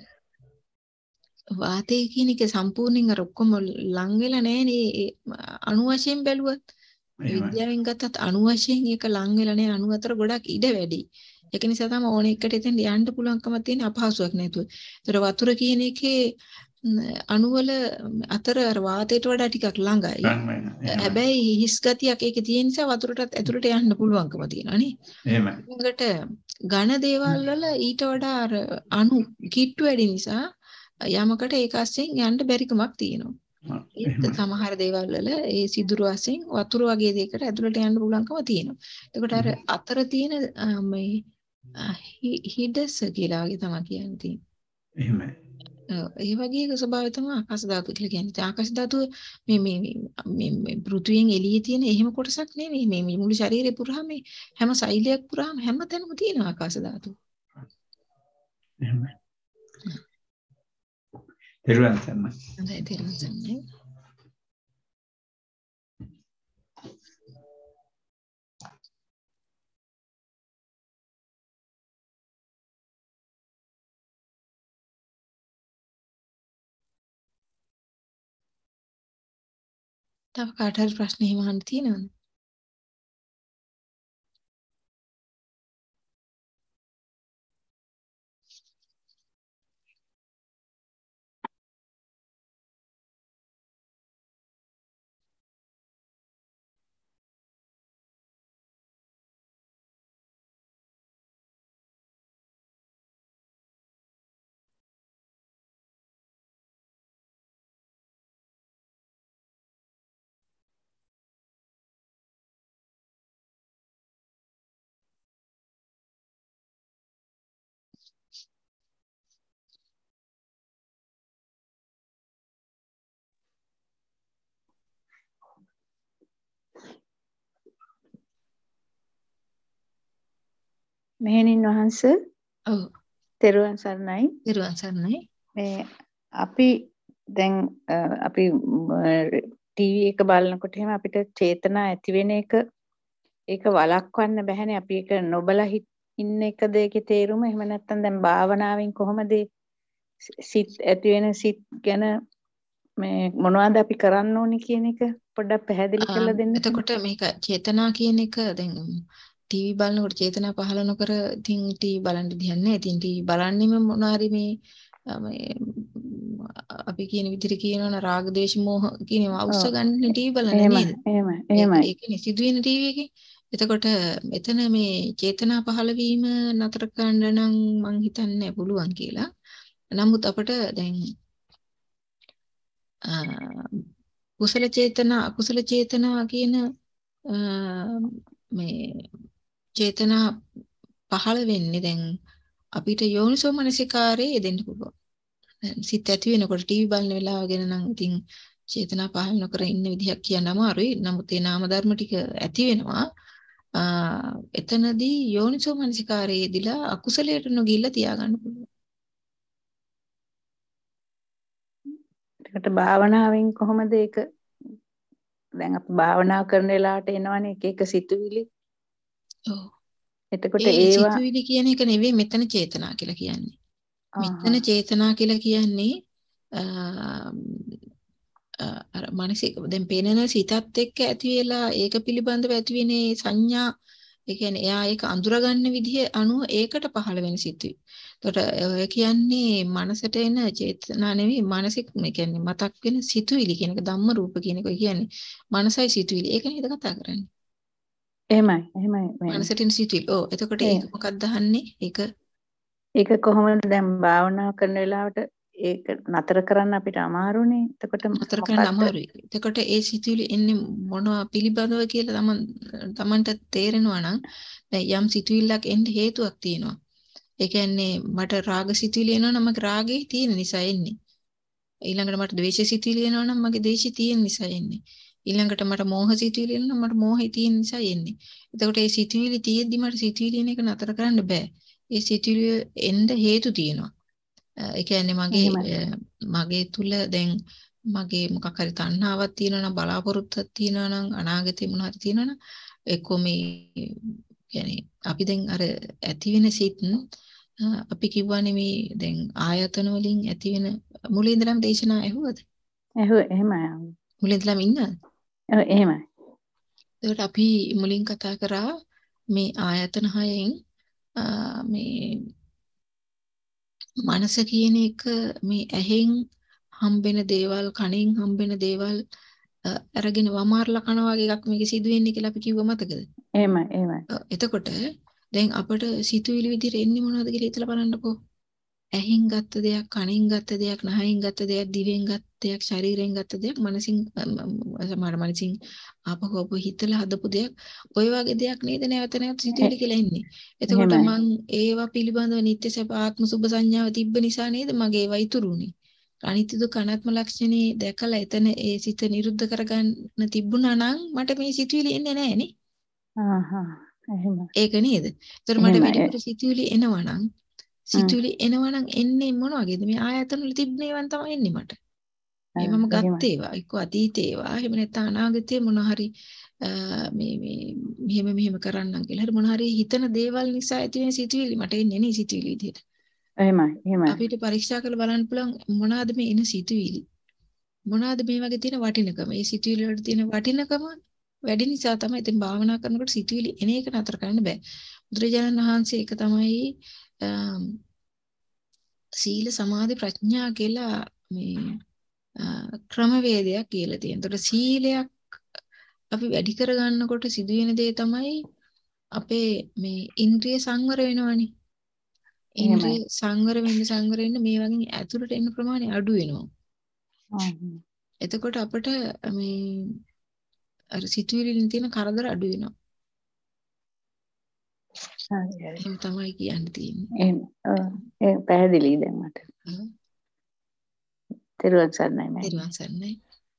වාතය කියන එක සම්පූර්ණයෙන් අර ඔක්කොම ලං වෙලා නැහැනේ අණු වශයෙන් බැලුවත්. විද්‍යාවෙන් ගත්තත් අණු වශයෙන් ඒක ලං වෙලා නැහැ. අණු අතර ගොඩක් ඉඩ වැඩි. ඒක නිසා තමයි ඕන එකට එතෙන් යන්න පුළුවන්කම තියෙන අපහසුයක් නැතුව. ඒතර වතුර කියන එකේ අණු වල අතර අර වාතයට වඩා ටිකක් ළඟයි. හැබැයි හිස් ගතියක් ඒකේ තියෙන නිසා වතුරටත් ඇතුළට යන්න පුළුවන්කම තියෙනවා නේ. එහෙමයි. ඊළඟට ඝන දේවල් වල ඊට වඩා අර අණු කිට්ටු වැඩි නිසා යමකට ඒක ASCII යන්න බැරිකමක් තියෙනවා. සමහර දේවල් වල ඒ සිදුරු වශයෙන් වතුර වගේ දෙයකට ඇතුළට යන්න පුළුවන්කම තියෙනවා. එතකොට අර අතර තියෙන මේ හිඩස් කියලා වගේ තමයි කියන්නේ. එහෙමයි. ඒ වගේ ස්වභාවය තමයි ආකාශ ධාතුව කියලා කියන්නේ. ආකාශ ධාතුව මේ පෘථුවියෙන් එළියේ තියෙන එහෙම කොටසක් නෙවෙයි. මේ මුළු ශරීරේ පුරාම හැම සෛලයක් පුරාම හැම තැනම තියෙන ආකාශ ධාතුව. එහෙමයි. තෙරුවන් සරණයි. හොඳයි තෙරුවන් සරණයි. තව කාට හරි ප්‍රශ්න එහෙම අහන්න තියෙනවද? මෙහෙණින් වහන්සේ ඔව් තෙරුවන් සරණයි. තෙරුවන් සරණයි. මේ අපි දැන් අපි ටීවී එක බලනකොට එහෙම අපිට චේතනා ඇති වෙන එක ඒක වළක්වන්න බැහැනේ. අපි ඒක නොබලා ඉන්න එකද ඒකේ තේරුම? එහෙම නැත්නම් දැන් භාවනාවෙන් කොහොමද සිත් ඇති වෙන සිත් ගැන මේ මොනවද අපි කරන්න ඕනේ කියන එක පොඩ්ඩක් පැහැදිලි කරලා දෙන්න. එතකොට මේක චේතනා කියන එක දැන් ටීවී බලනකොට චේතනා පහළ නොකර ඉතින් ටීවී බලන්න දෙයක් නැහැ. ඉතින් ටීවී බලන්නෙම මොනාරි මේ අපි කියන විදිහට කියනවනේ රාග ද්වේෂ මෝහ කියන ඒවා අවශ්‍ය ගන්න ටීවී බලන්නේ නේද? එහෙමයි. ඒකනේ සිදුවෙන ටීවී එකේ. එතකොට එතන මේ චේතනා පහළ වීම නතර කරන්න නම් මං හිතන්නේ පුළුවන් කියලා. නමුත් අපිට දැන් කුසල චේතනා අකුසල චේතනා කියන මේ චේතනා පහළ වෙන්නේ දැන් අපිට යෝනිසෝ මනසිකාරයේ යෙදෙන්න පුළුවන්. සිත් ඇති වෙනකොට ටීවී බලන වෙලාව ගැන නම් ඉතින් චේතනා පහළ නොකර ඉන්න විදිහක් කියන්න අමාරුයි. නමුත් ඒ නාම ධර්ම ටික ඇති වෙනවා. එතනදී යෝනිසෝ මනසිකාරයේ යෙදিলা අකුසලයට නොගිල්ල තියාගන්න පුළුවන්. ඒකට භාවනාවෙන් කොහොමද ඒක දැන් අපි භාවනා කරන වෙලාවට එනවනේ එක එක සිතුවිලි. ඔව්. එතකොට ඒ ඒවා සිතුවිලි කියන එක නෙවෙයි මෙතන චේතනා කියලා කියන්නේ. මෙතන චේතනා කියලා කියන්නේ අර මානසික දැන් පේනන සිතත් එක්ක ඇති වෙලා ඒක පිළිබඳව ඇති වෙන සංඥා ඒ කියන්නේ එයා ඒක අඳුරගන්න විදිහ අනුව ඒකට පහළ වෙන සිතුවිලි. එතකොට ඔය කියන්නේ මනසට එන චේතනා නෙවෙයි මානසික මේ කියන්නේ මතක් වෙන සිතුවිලි කියන එක ධම්ම රූප කියන එක කියන්නේ මනසයි සිතුවිලි. ඒක නේද කතා කරන්නේ. එහෙමයි. මනසට එන සිතුවිලි. ඔව්. එතකොට ඒක මොකක්ද අහන්නේ? ඒක කොහොමද දැන් භාවනා කරන වෙලාවට ඒක නතර කරන්න අපිට අමාරුනේ. එතකොට නතර කරන්න අමාරුයි. එතකොට ඒ සිතුවිලි එන්නේ මොනවා පිළිබඳව කියලා තමන්ට තේරෙනවා නම් දැන් යම් සිතුවිල්ලක් එන්න හේතුවක් තියෙනවා. ඒ කියන්නේ මට රාග සිතුවිලි එනවා නම් මගේ රාගේ තියෙන නිසා එන්නේ. ඊළඟට මට ද්වේෂ සිතුවිලි එනවා නම් මගේ ද්වේෂය තියෙන නිසා එන්නේ. ඊළඟට මට මෝහ සිතුවිලි එනවා නම් මට මෝහය තියෙන නිසා එන්නේ. එතකොට ඒ සිතුවිලි තියෙද්දි මට සිතුවිලි එන එක නතර කරන්න බෑ. ඒ සිතුවිලි එන්න හේතු තියෙනවා. ඒ කියන්නේ මගේ තුල දැන් මගේ මොකක් හරි තණ්හාවක් තියෙනවා නම් බලාපොරොත්තුවක් තියෙනවා නම් අනාගතේ මොන හරි තියෙනවා නම් එක්කෝ මේ කියන්නේ අපි දැන් අර ඇති වෙන සිත් අපි කිව්වනේ මේ දැන් ආයතන වලින් ඇති වෙන මුලින් ඉඳලම දේශනා ඇහුවද? එහෙමයි. මුලින් ඉඳලම ඉන්නද? එහෙමයි. ඒකට අපි මුලින් කතා කරා මේ ආයතන හයෙන් මේ මනස කියන එක මේ ඇහෙන් හම්බෙන දේවල් කනෙන් හම්බෙන දේවල් අරගෙන වමාරලා කනවා වගේ එකක් මේක සිදු වෙන්නේ කියලා අපි කිව්ව මතකද? එහෙමයි. එතකොට දැන් අපිට සිතුවිලි විදිහට එන්නේ මොනවද කියලා හිතලා බලන්නකෝ. ඇහෙන් ගත්ත දෙයක්, කනෙන් ගත්ත දෙයක්, නහයෙන් ගත්ත දෙයක්, දිවෙන් ගත්ත දෙයක්, ශරීරයෙන් ගත්ත දෙයක්, මනසින් ආපහු හිතලා හදපු දෙයක්, ඔය වගේ දෙයක් නේද නැවත නැවත සිතුවිලි කියලා එන්නේ. එතකොට මං ඒවා පිළිබඳව නිත්‍ය සැප ආත්ම සුභ සංඥාව තිබ්බ නිසා නේද මගේ ඒවා ඉතුරුනේ. අනිත්‍ය දුක්ඛ අනාත්ම ලක්ෂණේ දැකලා එතන ඒ සිත නිරුද්ධ කරගන්න තිබුණා නම් මට මේ සිතුවිලි එන්නේ නැහැ නේ. එහෙම. ඒක නේද? ඒතර මට වැඩිපුර සිතුවිලි එනවා නම් සිතුවිලි එනවා නම් එන්නේ මොන වගේද? මේ ආයතන වල තිබ්බේවන් තමයි එන්නේ මට. මේ මම ගත්ත ඒවා එක්ක අතීත ඒවා එහෙම නැත්නම් අනාගතයේ මොන හරි මේ මෙහෙම කරන්නම් කියලා හරි මොන හරි හිතන දේවල් නිසා ඇති වෙන සිතුවිලි මට එන්නේ නේ සිතුවිලි විදිහට. එහෙමයි. අපිට පරීක්ෂා කරලා බලන්න පුළුවන් මොනවාද මේ එන සිතුවිලි. මොනවාද මේ වගේ තියෙන වටිනකම. මේ සිතුවිලි වල තියෙන වටිනකම වැඩි නිසා තමයි ඉතින් භාවනා කරනකොට සිතුවිලි එන එක නතර කරන්න බෑ. බුදුරජාණන් වහන්සේ ඒක තමයි සීල සමාධි ප්‍රඥා කියලා මේ ක්‍රමවේදයක් කියලා තියෙනවා. ඒතකොට සීලයක් අපි වැඩි කර ගන්නකොට සිදුවෙන දේ තමයි අපේ මේ ඉන්ද්‍රිය සංවර වෙනවනේ. ඉන්ද්‍රිය සංවර වෙන්න මේ වගේ ඇතුළට එන ප්‍රමාණය අඩු වෙනවා. එතකොට අපිට මේ අර සිතුවිලි වලින් තියෙන කරදර අඩු වෙනවා. එහෙම තමයි කියන්න තියෙන්නේ. ඒ පැහැදිලි දැන් මට. තෙරුවන් සරණයි මම. තෙරුවන් සරණයි.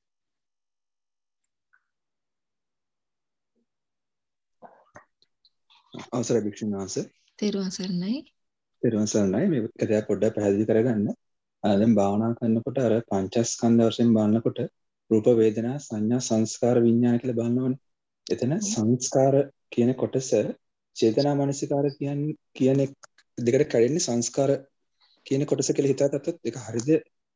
අවසරයි භික්ෂුන් වහන්සේ. තෙරුවන් සරණයි. තෙරුවන් සරණයි. මේ කතාව පොඩ්ඩක් පැහැදිලි කරගන්න. දැන් භාවනා කරනකොට අර පංචස්කන්ධ වශයෙන් බලනකොට රූප වේදනා සංඥා සංස්කාර විඥාන කියලා බලනවනේ. එතන සංස්කාර කියන කොටස චේතනා මනසිකාර කියන දෙකට කැඩෙන්නේ සංස්කාර කියන කොටස කියලා හිතාගත්තොත් ඒක හරියද?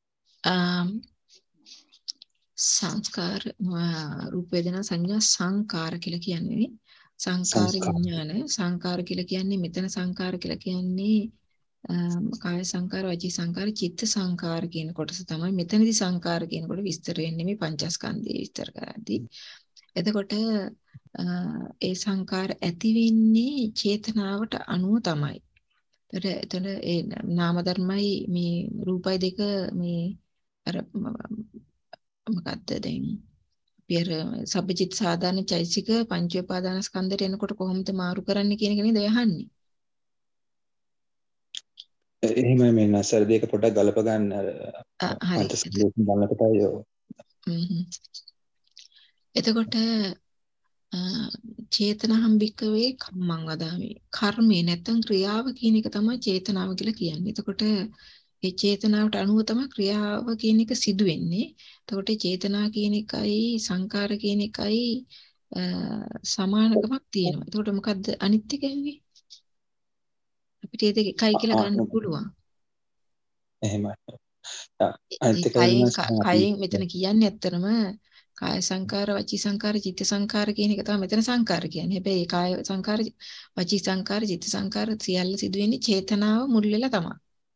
සංස්කාර රූප වේදනා සංඥා සංකාර කියලා කියන්නේ සංකාර විඥාන සංකාර කියලා කියන්නේ මෙතන සංකාර කියලා කියන්නේ කාය සංකාර වචී සංකාර චිත්ත සංකාර කියන කොටස තමයි මෙතනදී සංකාර කියනකොට විස්තර වෙන්නේ මේ පංචස්කන්ධය විස්තර කරද්දී. එතකොට ඒ සංකාර ඇති වෙන්නේ චේතනාවට අනුව තමයි. එතන ඒ නාම ධර්මයි මේ රූපයි දෙක මේ අර මොකක්ද දැන් පියර සබ්බචිත් සාධාරණ චෛසික පංච උපාදානස්කන්ධයට එනකොට කොහොමද මාරු කරන්නේ කියන එක නේද අහන්නේ. එහෙමයි මේ නසර දෙක පොඩ්ඩක් ගලප ගන්න අර පංචස්කන්ධයෙන් බලනකොටයි එතකොට චේතනහම් භික්කවේ කම්මං වදාමි. කර්මේ නැත්නම් ක්‍රියාව කියන එක තමයි චේතනාව කියලා කියන්නේ. එතකොට ඒ චේතනාවට අනුව තමයි ක්‍රියාව කියන එක සිදු වෙන්නේ. එතකොට චේතනා කියන එකයි සංකාර කියන එකයි සමානකමක් තියෙනවා. එතකොට මොකද්ද අනිත් එක ඇහුවේ? අපිට ඒ දෙක එකයි කියලා ගන්න පුළුවන්. එහෙමයි. කයෙන් මෙතන කියන්නේ ඇත්තරම කාය සංකාර වචී සංකාර චිත්ත සංකාර කියන එක තමයි මෙතන සංකාර කියන්නේ. හැබැයි කාය සංකාර වචී සංකාර චිත්ත සංකාර සියල්ල සිදු වෙන්නේ චේතනාව මුල් වෙලා තමයි.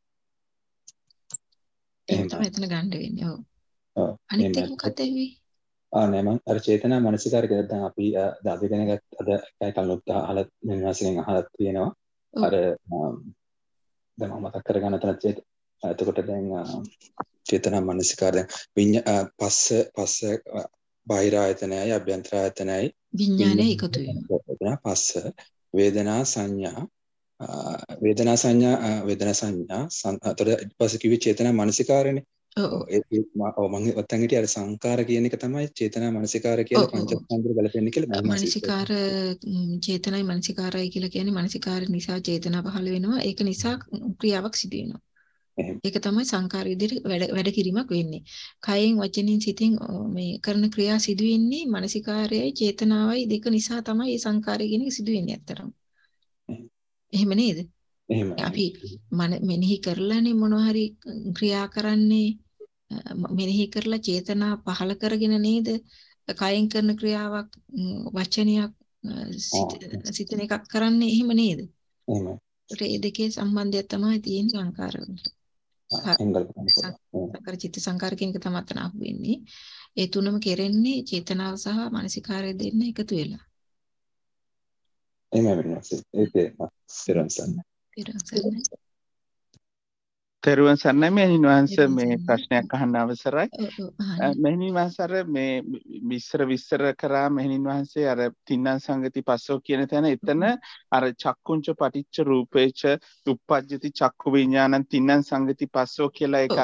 ඒක තමයි එතන ගන්න වෙන්නේ. ඔව්. අනිත් එක මොකක්ද ඇහුවේ? නෑ මම අර චේතනා මනසිකාර කියලා දැන් අපි අද ඉගෙන ගත්ත අද කයි කලොත් අහලා මෙන්නවාසෙන් අහලා තියෙනවා. අර දැන් මම මතක් කරගන්න තරත් එතකොට දැන් චේතනා මනසිකාර දැන් පස්ස බාහිර ආයතනයයි අභ්‍යන්තර ආයතනයයි විඥානය එකතු වෙනවා. පස්ස වේදනා සංඥා අතර ඊට පස්සේ කිව්වේ චේතනා මනසිකාරනේ. ඔව් මම ඔතන හිටිය අර සංකාර කියන එක තමයි චේතනා මනසිකාර කියලා පංචස්කන්ධය බලපෙන්නේ කියලා මම මනසිකාර චේතනයි මනසිකාරයි කියලා කියන්නේ මනසිකාර නිසා චේතනා පහළ වෙනවා. ඒක නිසා ක්‍රියාවක් සිදු වෙනවා. ඒක තමයි සංකාර විදිහට වැඩ කිරීමක් වෙන්නේ. කයෙන් වචනෙන් සිතෙන් මේ කරන ක්‍රියා සිදු වෙන්නේ මනසිකාරයයි චේතනාවයි දෙක නිසා තමයි මේ සංකාරය කියන එක සිදු වෙන්නේ අත්‍තරම. එහෙම නේද? එහෙමයි. අපි මෙනෙහි කරලානේ මොනවා හරි ක්‍රියා කරන්නේ මෙනෙහි කරලා චේතනා පහළ කරගෙන නේද කයෙන් කරන ක්‍රියාවක් වචනයක් සිතන එකක් කරන්නේ එහෙම නේද? එහෙමයි. ඒ දෙකේ සම්බන්ධය තමයි තියෙන සංකාර වලට. සංකාර චිත්ත සංකාර කියන එක තමයි අතන අහු වෙන්නේ. ඒ තුනම කෙරෙන්නේ චේතනාව සහ මානසිකාරය දෙන්න එකතු වෙලා. එහෙමයි වෙනස්. ඒකේ තෙරුවන් සරණයි මෙහෙණින් වහන්සේ මේ ප්‍රශ්නයක් අහන්න අවසරයි. මෙහෙණින් වහන්සේ මේ විස්තර කරා මෙහෙණින් වහන්සේ අර තින්නම් සංගති පස්සෝ කියන තැන එතන අර චක්කුංච පටිච්ච රූපේච උප්පජ්ජති චක්කු විඥානං තින්නම් සංගති පස්සෝ කියලා ඒක අර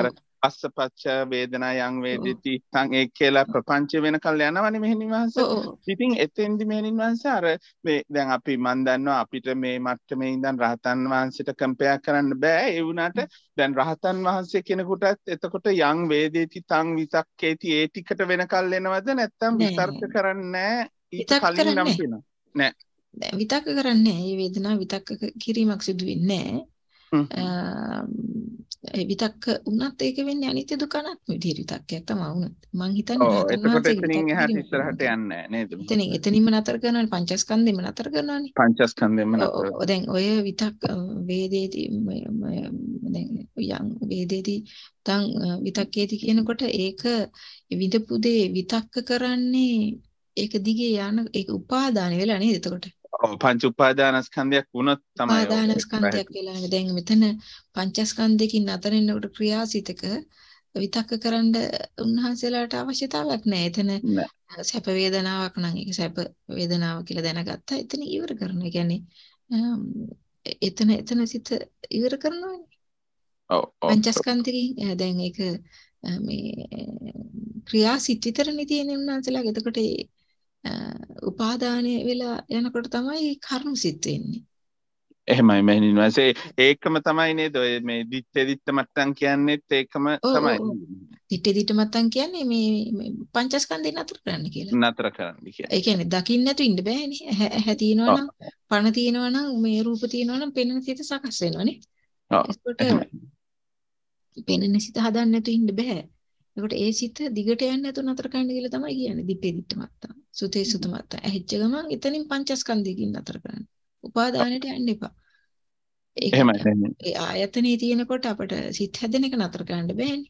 අස්සපච්ච වේදනා යං වේදිතී තං ඒ කියලා ප්‍රපංච වෙනකල් යනවනේ මෙහෙණින් වහන්සේ. ඉතින් එතෙන්දි මෙහෙණින් වහන්සේ අර මේ දැන් අපි මන් දන්නවා අපිට මේ මට්ටමේ ඉඳන් රහතන් වහන්සේට කම්පෙයාර් කරන්න බෑ. ඒ වුණාට දැන් රහතන් වහන්සේ කෙනෙකුටත් එතකොට යං වේදිතී තං විතක්කේති ඒ ටිකට වෙනකල් එනවද නැත්නම් විතර්ක කරන්නේ ඊට කලින් නම් වෙනවා. නෑ. දැන් විතක්ක කරන්නේ මේ වේදනාව විතක්ක කිරීමක් සිදු වෙන්නේ නැහැ. විතක්ක උනත් ඒක වෙන්නේ අනිත්‍ය දුක අනාත්ම විදිහට විතක්කයක් තමයි උනත්. මං හිතන්නේ එතකොට එතනින් එහාට ඉස්සරහට යන්නේ නැහැ නේද? එතනින්ම නතර කරනවානේ පංචස්කන්ධෙම නතර කරනවානේ. පංචස්කන්ධෙම නතර. දැන් ඔය විතක් වේදේති දැන් යම් වේදේති තං විතක්කේති කියනකොට ඒක විඳපු දේ විතක්ක කරන්නේ ඒක දිගේ යන ඒක උපාදාන වෙලා නේද එතකොට? පංච උපාදානස්කන්ධයක් වුණොත් තමයි උපාදානස්කන්ධයක් වෙලා දැන් මෙතන පංචස්කන්ධයකින් අතර එනකොට ක්‍රියාසිතක විතක්ක කරන්න උන්වහන්සේලාට අවශ්‍යතාවයක් නැහැ. එතන සැප වේදනාවක් නම් ඒක සැප වේදනාව කියලා දැනගත්තා. එතන ඉවර කරනවා. ඒ කියන්නේ එතන සිත ඉවර කරනවානේ. ඔව් පංචස්කන්ධකින් දැන් ඒක මේ ක්‍රියාසිත විතරනේ තියෙන්නේ උන්වහන්සේලාගේ. එතකොට උපාදානය වෙලා යනකොට තමයි කර්ම සිත් වෙන්නේ. එහෙමයි මෙහෙණින් වහන්සේ ඒකම තමයි නේද ඔය මේ දිත්තේ දිත්ත මට්ටම් කියන්නේත් ඒකම තමයි. දිත්තේ දිත්ත මට්ටම් කියන්නේ මේ පංචස්කන්ධේ නතර කරන්න කියලා. නතර කරන්න කියන්නේ. ඒ කියන්නේ දකින්න නැතු ඉන්න බෑනේ. ඇහැ තියෙනවා නම් පණ තියෙනවා නම් මේ රූප තියෙනවා නම් පෙනෙන සිත සකස් වෙනවනේ. ඒකට පෙනෙන සිත හදන්න නැතු ඉන්න බෑ. ඒකට ඒ සිත දිගට යන්නේ නැතු නතර කරන්න කියලා තමයි කියන්නේ දිත්තේ දිත්ත මට්ටම්. සුතේ සුත මට්ටම්. ඇහිච්ච ගමන් එතනින් පංචස්කන්ධයකින් නතර කරන්න. උපාදානයට යන්න එපා. එහෙමයි. ඒ ආයතනේ තියෙනකොට අපිට සිත් හැදෙන එක නතර කරන්න බෑනේ.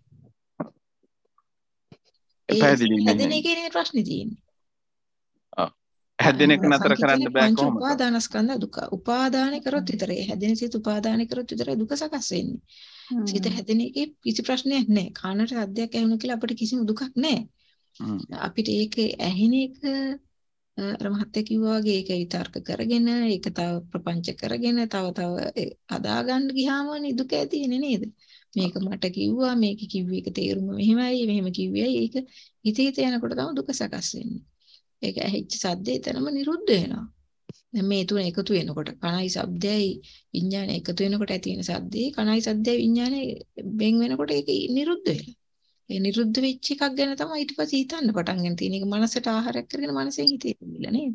හැදෙන එකේ නේ ප්‍රශ්නේ තියෙන්නේ. හැදෙන එක නතර කරන්න බෑ කොහොමද? උපාදානස්කන්ධ දුක. උපාදාන කරොත් විතරයි හැදෙන සිත් උපාදාන කරොත් විතරයි දුක සකස් වෙන්නේ. සිත හැදෙන එකේ කිසි ප්‍රශ්නයක් නැහැ. කානට සද්දයක් ඇහුණා කියලා අපිට කිසිම දුකක් නැහැ. අපිට ඒක ඇහෙන එක අර මහත්තයා කිව්වා වගේ ඒක විතර්ක කරගෙන ඒක තව ප්‍රපංච කරගෙන තව අදා ගන්න ගියාමනේ දුක ඇති වෙන්නේ නේද? මේක මට කිව්වා මේක කිව්වේ ඒක තේරුම මෙහෙමයි මෙහෙම කිව්වයි ඒක හිත යනකොට තමයි දුක සකස් වෙන්නේ. ඒක ඇහිච්ච සද්දේ එතනම නිරුද්ධ වෙනවා. දැන් මේ තුන එකතු වෙනකොට කණයි ශබ්දයයි විඥානය එකතු වෙනකොට ඇති වෙන සද්දේ කණයි ශබ්දයයි විඥානය වෙන් වෙනකොට ඒක නිරුද්ධ වෙනවා. ඒ නිරුද්ධ වෙච්ච එකක් ගැන තමයි ඊට පස්සේ හිතන්න පටන් ගන්න තියෙන. ඒක මනසට ආහාරයක් කරගෙන මනසෙන් හිතේ ඉන්න නේද?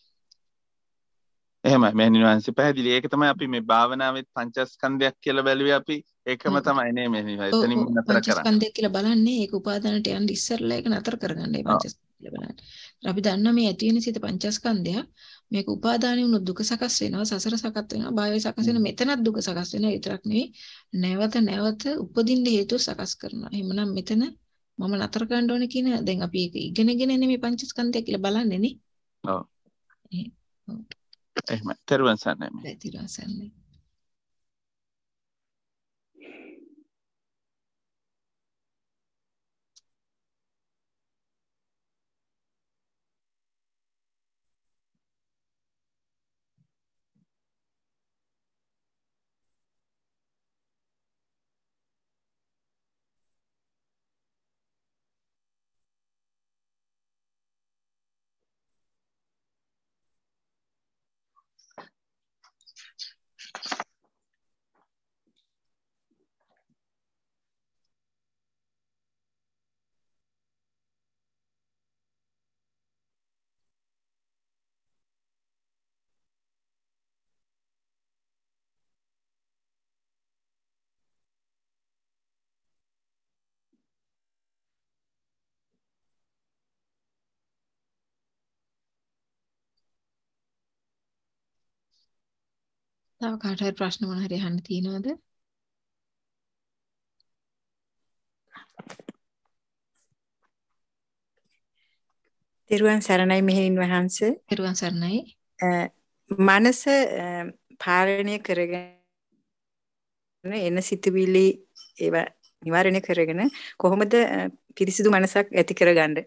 එහෙමයි මෙහෙණින් වහන්සේ පැහැදිලි. ඒක තමයි අපි මේ භාවනාවෙත් පංචස්කන්ධයක් කියලා බැලුවේ අපි. ඒකම තමයි නේ මෙහෙණින් වහන්සේ. එතනින් නතර කරන්නේ. පංචස්කන්ධයක් කියලා බලන්නේ ඒක උපාදානට යන්න ඉස්සරලා ඒක නතර කරගන්නයි පංචස්කන්ධය කියලා බලන්නේ. අපි දන්නා මේ ඇති වෙන සිත පංචස්කන්ධය මේක උපාදානෙ වුණොත් දුක සකස් වෙනවා සසර සකස් වෙනවා භවය සකස් වෙනවා මෙතනත් දුක සකස් වෙනවා විතරක් නෙවෙයි නැවත උපදින්න හේතු සකස් කරනවා. එහෙමනම් මෙතන මම නතර කරන්න ඕනේ කියන දැන් අපි ඒක ඉගෙනගෙන නෙමෙයි පංචස්කන්ධය කියලා බලන්නේ නේ. ඔව්. එහෙමයි. තෙරුවන් සරණයි. තෙරුවන් සරණයි. තව කාට හරි ප්‍රශ්න මොන හරි අහන්න තියෙනවද? තෙරුවන් සරණයි මෙහෙණින් වහන්සේ. තෙරුවන් සරණයි. මනස පාලනය කරගෙන එන සිතුවිලි ඒවා නිවාරණය කරගෙන කොහොමද පිරිසිදු මනසක් ඇති කරගන්නේ?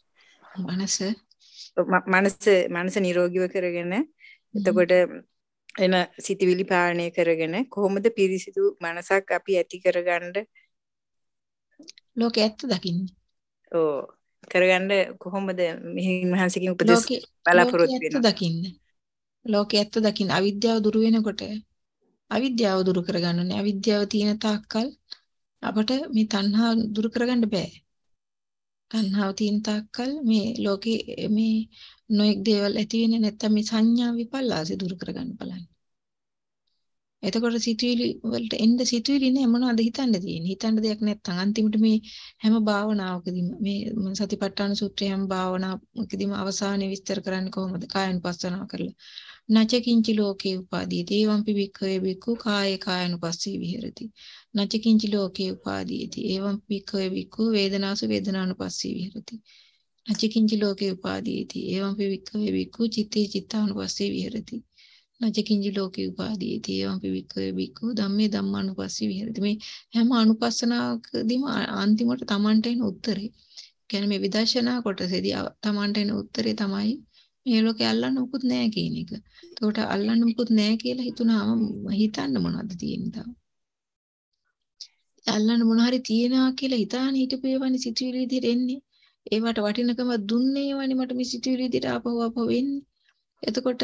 මනස නිරෝගීව කරගෙන එතකොට එන සිතවිලි පාලනය කරගෙන කොහොමද පිරිසිදු මනසක් අපි ඇති කරගන්න ලෝකේ ඇත්ත දකින්න. කරගන්න කොහොමද මිහින් මහන්සියකින් උපදෙස් ලෝකේ බලාපොරොත්තු ඇත්ත වෙනවා. දකින්න. ලෝකේ ඇත්ත දකින්න. අවිද්‍යාව දුරු වෙනකොට අවිද්‍යාව දුරු කරගන්න ඕනේ. අවිද්‍යාව තියෙන තාක්කල් අපට මේ තණ්හා දුරු කරගන්න බෑ. තණ්හාව තියෙන තාක්කල් මේ ලෝකේ මේ නොඑක් දේවල් ඇති වෙන්නේ නැත්තම් මේ සංඥා විපල්ලාසෙ දුරු කරගන්න බලන්න. එතකොට සිතුවිලි වලට එන්න සිතුවිලි නෑ මොනවද හිතන්න තියෙන්නේ. හිතන්න දෙයක් නැත්තම් අන්තිමට මේ හැම භාවනාවකදීම මේ සතිපට්ඨාන සූත්‍රයේ හැම භාවනාවකදීම අවසානයේ විස්තර කරන්නේ කොහොමද? කායනුපස්සනාව කරලා. නචකින්චි ලෝකේ උපාදීති එවම්පි වික්ඛවේ වික්ඛු කායේ කායනුපස්සී විහෙරති. නචකින්චි ලෝකේ උපාදීති එවම්පි වික්ඛවේ වික්ඛු වේදනාසු වේදනානුපස්සී විහෙරති. නචකින්චි ලෝකේ උපාදීති එවම්පි වික්ඛවේ වික්ඛු චිත්තේ චිත්තානුපස්සී විහෙරති. නචකින්චි ලෝකේ උපාදීති එවම්පි වික්ඛවේ වික්ඛු ධම්මේ ධම්මානුපස්සී විහෙරති. මේ හැම අනුපස්සනාවකදීම අන්තිමට Tamanට එන උත්තරේ. කියන්නේ මේ විදර්ශනා කොටසේදී Tamanට එන උත්තරේ තමයි මේ ලෝකේ අල්ලන්න මොකුත් නැහැ කියන එක. එතකොට අල්ලන්න මොකුත් නැහැ කියලා හිතුනාම හිතන්න මොනවද තියෙන්නේ තව? අල්ලන්න මොන හරි තියනවා කියලා හිතාන හිටපු ඒවානේ සිතුවිලි විදිහට එන්නේ. ඒවට වටිනකම දුන්නේ ඒවානේ මට මේ සිතුවිලි විදිහට ආපහු වෙන්නේ. එතකොට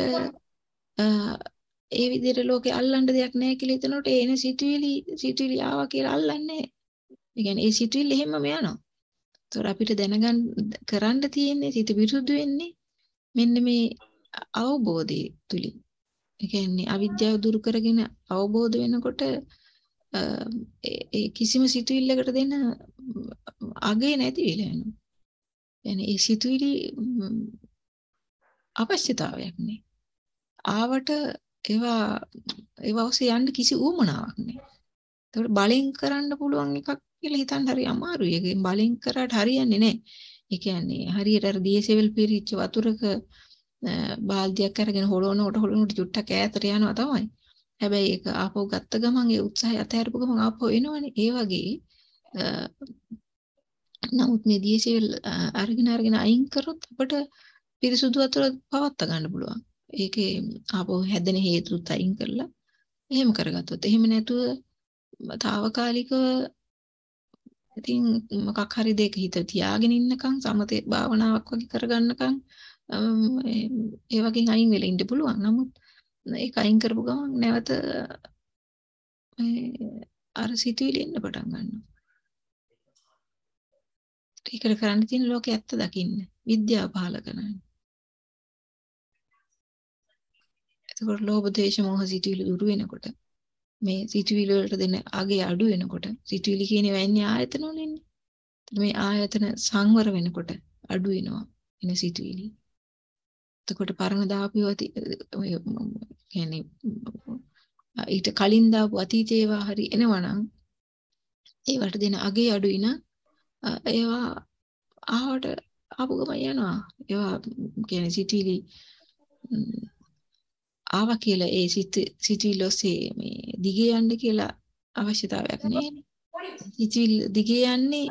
ඒ විදිහට ලෝකේ අල්ලන්න දෙයක් නැහැ කියලා හිතනකොට එන සිතුවිලි ආවා කියලා අල්ලන්නේ නැහැ. ඒ කියන්නේ ඒ සිතුවිලි එහෙමම යනවා. ඒතකොට අපිට දැනගන්න කරන්න තියෙන්නේ සිත විරුද්ධ වෙන්නේ මෙන්න මේ අවබෝධය තුලින්. ඒ කියන්නේ අවිද්‍යාව දුරු කරගෙන අවබෝධ වෙනකොට ඒ කිසිම සිතුවිල්ලකට දෙන්න අගේ නැති වෙලා යනවා. يعني ඒ සිතුවිලි අවශ්‍යතාවයක් නේ. ආවට ඒවා ඔස්සේ යන්න කිසි උවමනාවක් නැහැ. ඒකට බලෙන් කරන්න පුළුවන් එකක් කියලා හිතන්න හරි අමාරුයි. ඒකෙන් බලෙන් කරාට හරියන්නේ නැහැ. ඒ කියන්නේ හරියට අර දියසෙවල් පිරිච්ච වතුරක බාල්දියක් අරගෙන හොලනකොට චුට්ටක් ඈතට යනවා තමයි. හැබැයි ඒක ආපහු ගත්ත ගමන් ඒ උත්සාහය අතහැරපු ගමන් ආපහු එනවනේ. ඒ වගේ නමුත් මේ දියසෙවල් අරගෙන අයින් කරොත් අපිට පිරිසුදු වතුර පවත්වා ගන්න පුළුවන්. ඒකේ ආපහු හැදෙන හේතුත් අයින් කරලා එහෙම කරගත්තොත් එහෙම නැතුව තාවකාලිකව ඉතින් මොකක් හරි දෙයක හිත තියාගෙන ඉන්නකම් සමතේ භාවනාවක් වගේ කරගන්නකම් ඒ වගේ අයින් වෙලා ඉන්න පුළුවන්. නමුත් ඒක අයින් කරපු ගමන් නැවත අර සිතුවිලි එන්න පටන් ගන්නවා. ඒකට කරන්න තියෙන ලෝකේ ඇත්ත දකින්න. විද්‍යාව පහල කරන්න. එතකොට ලෝභ දේශ මොහ සිතුවිලි දුරු වෙනකොට මේ සිතුවිලි වලට දෙන අගේ අඩු වෙනකොට සිතුවිලි කියන්නේ වෙන්නේ ආයතන වලින්නේ. මේ ආයතන සංවර වෙනකොට අඩු වෙනවා එන සිතුවිලි. එතකොට පරණ දාපු කියන්නේ ඊට කලින් දාපු අතීතේ ඒවා හරි එනවනම් ඒවට දෙන අගේ අඩු වෙන ඒවා ආවට ආපු ගමන් යනවා. ඒවා කියන්නේ සිතුවිලි ආවා කියලා ඒ සිතුවිලි ඔස්සේ මේ දිගේ යන්න කියලා අවශ්‍යතාවයක් නැහැ. සිතුවිලි දිගේ යන්නේ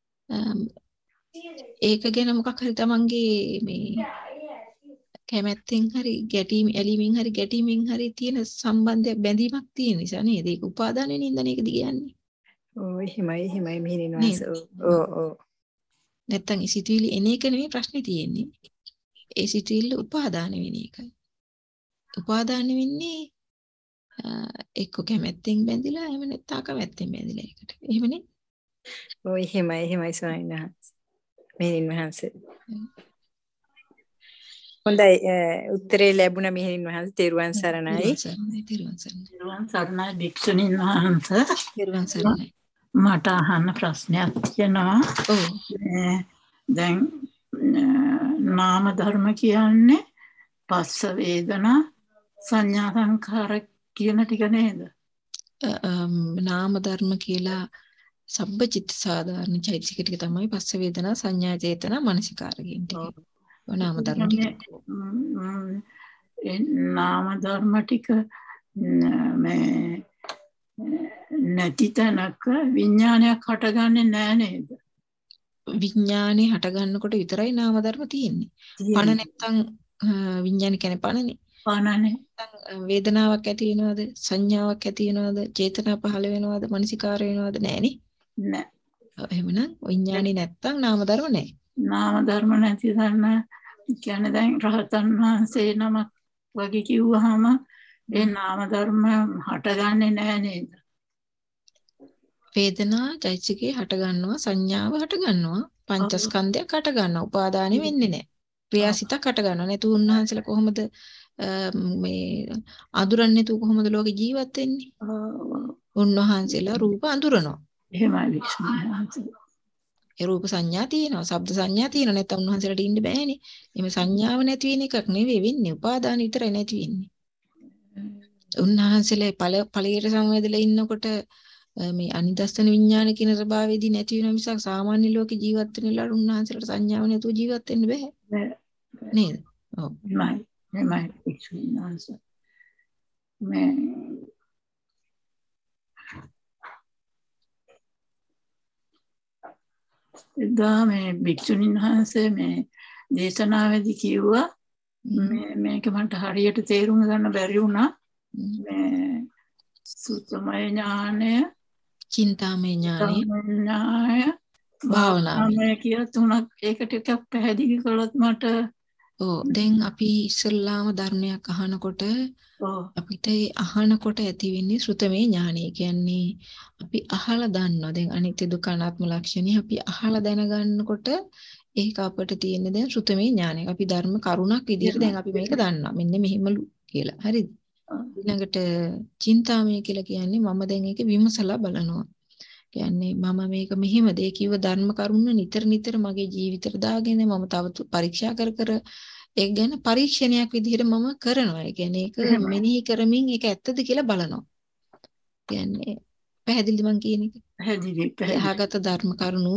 ඒක ගැන මොකක් හරි තමන්ගේ මේ කැමැත්තෙන් හරි ඇලීමෙන් හරි ගැටීමෙන් හරි තියෙන සම්බන්ධයක් බැඳීමක් තියෙන නිසා නේද? ඒක උපාදානෙ නින්දන ඒක දිගේ යන්නේ. එහෙමයි මෙහෙනිනවාස. නැත්තම් ඒ සිතුවිලි එන එක නෙමෙයි ප්‍රශ්නේ තියෙන්නේ. ඒ සිතුවිල්ල උපාදාන වෙන එකයි. උපාදාන වෙන්නේ එක්ක කැමැත්තෙන් බැඳිලා එහෙම නැත්නම් අකමැත්තෙන් බැඳිලා ඒකට. එහෙමනේ. එහෙමයි සොයනහස්. මෙහෙණින් වහන්සේ. හොඳයි උත්තරේ ලැබුණ මෙහෙණින් වහන්සේ තෙරුවන් සරණයි. තෙරුවන් සරණයි භික්ෂුණීන් වහන්සේ. තෙරුවන් සරණයි. මට අහන්න ප්‍රශ්නයක් තියෙනවා. දැන් නාම ධර්ම කියන්නේ පස්ස වේදනා සංඥා සංඛාර කියන ටික නේද? නාම ධර්ම කියලා සබ්බචිත්ත සාධාරණ චෛතසික ටික තමයි පස්ස වේදනා සංඥා චේතනා මනසිකාර කියන ටික. නාම ධර්ම ටික. නාම ධර්ම ටික මේ නැති තැනක විඥානයක් හටගන්නේ නැහැ නේද? විඥානේ හටගන්නකොට විතරයි නාම ධර්ම තියෙන්නේ. පණ නැත්තම් විඥාන කියන්නේ පණනේ. පණනේ. වේදනාවක් ඇති වෙනවද? සංඥාවක් ඇති වෙනවද? චේතනා පහළ වෙනවද? මනසිකාර වෙනවද? නෑනේ. නෑ. එහෙමනම් විඥානේ නැත්තම් නාම ධර්ම නෑ. නාම ධර්ම නැති ධර්ම කියන්නේ දැන් රහතන් වහන්සේ නමක් වගේ කිව්වහම ඒ නාම ධර්ම හටගන්නේ නෑ නේද? වේදනා චෛතසිකේ හට ගන්නවා, සංඥාව හට ගන්නවා, පංචස්කන්ධයක් හට ගන්නවා, උපාදානෙ වෙන්නේ නැහැ. ක්‍රියාසිතක් හට ගන්නවා. නැතු උන්වහන්සේලා කොහොමද මේ අඳුරන්නේ නැතුව කොහොමද ලෝකේ ජීවත් වෙන්නේ? උන්වහන්සේලා රූප අඳුරනවා. එහෙමයි විශ්වාසය. ඒ රූප සංඥා තියෙනවා, ශබ්ද සංඥා තියෙනවා. නැත්නම් උන්වහන්සේලාට ඉන්න බෑනේ. එimhe සංඥාව නැති වෙන එකක් නෙවෙයි වෙන්නේ. උපාදාන විතරයි නැති වෙන්නේ. උන්වහන්සේලා ඵලයට සමවැදලා ඉන්නකොට මේ අනිදස්සන විඥාන කියන ස්වභාවයේදී නැති වෙන මිසක් සාමාන්‍ය ලෝකේ ජීවත් වෙන ලාට උන්වහන්සේලාට සංඥාව නැතුව ජීවත් වෙන්න බෑ නේද? ඔව්. එමයි විශ්වාසය. මේ එදා මේ භික්ෂුණීන් වහන්සේ මේ දේශනාවේදී කිව්වා මේක මට හරියට තේරුම් ගන්න බැරි වුණා. මේ සුත්තමය ඥානය, චින්තාමය ඥානය, භාවනාමය කියලා තුනක් ඒක ටිකක් පැහැදිලි කළොත් මට. දැන් අපි ඉස්සල්ලාම ධර්මයක් අහනකොට අපිට ඒ අහනකොට ඇති වෙන්නේ ශ්‍රුතමේ ඥානය. කියන්නේ අපි අහලා දන්නවා. දැන් අනිත්‍ය දුක්ඛ අනාත්ම ලක්ෂණي අපි අහලා දැනගන්නකොට ඒක අපිට තියෙන දැන් ශ්‍රුතමේ ඥානය. අපි ධර්ම කරුණක් විදිහට දැන් අපි මේක දන්නවා. මෙන්න මෙහෙමලු කියලා. හරිද? ඊළඟට චින්තාමය කියලා කියන්නේ මම දැන් ඒක විමසලා බලනවා. කියන්නේ මම මේක මෙහෙම දේ කිව්ව ධර්ම කරුණ නිතර මගේ ජීවිතේට දාගෙන මම තව පරීක්ෂා කර ඒක ගැන පරීක්ෂණයක් විදිහට මම කරනවා. ඒ කියන්නේ ඒක මෙනෙහි කරමින් ඒක ඇත්තද කියලා බලනවා. කියන්නේ පැහැදිලිද මං කියන එක? පැහැදිලි. යහගත ධර්ම කරුණු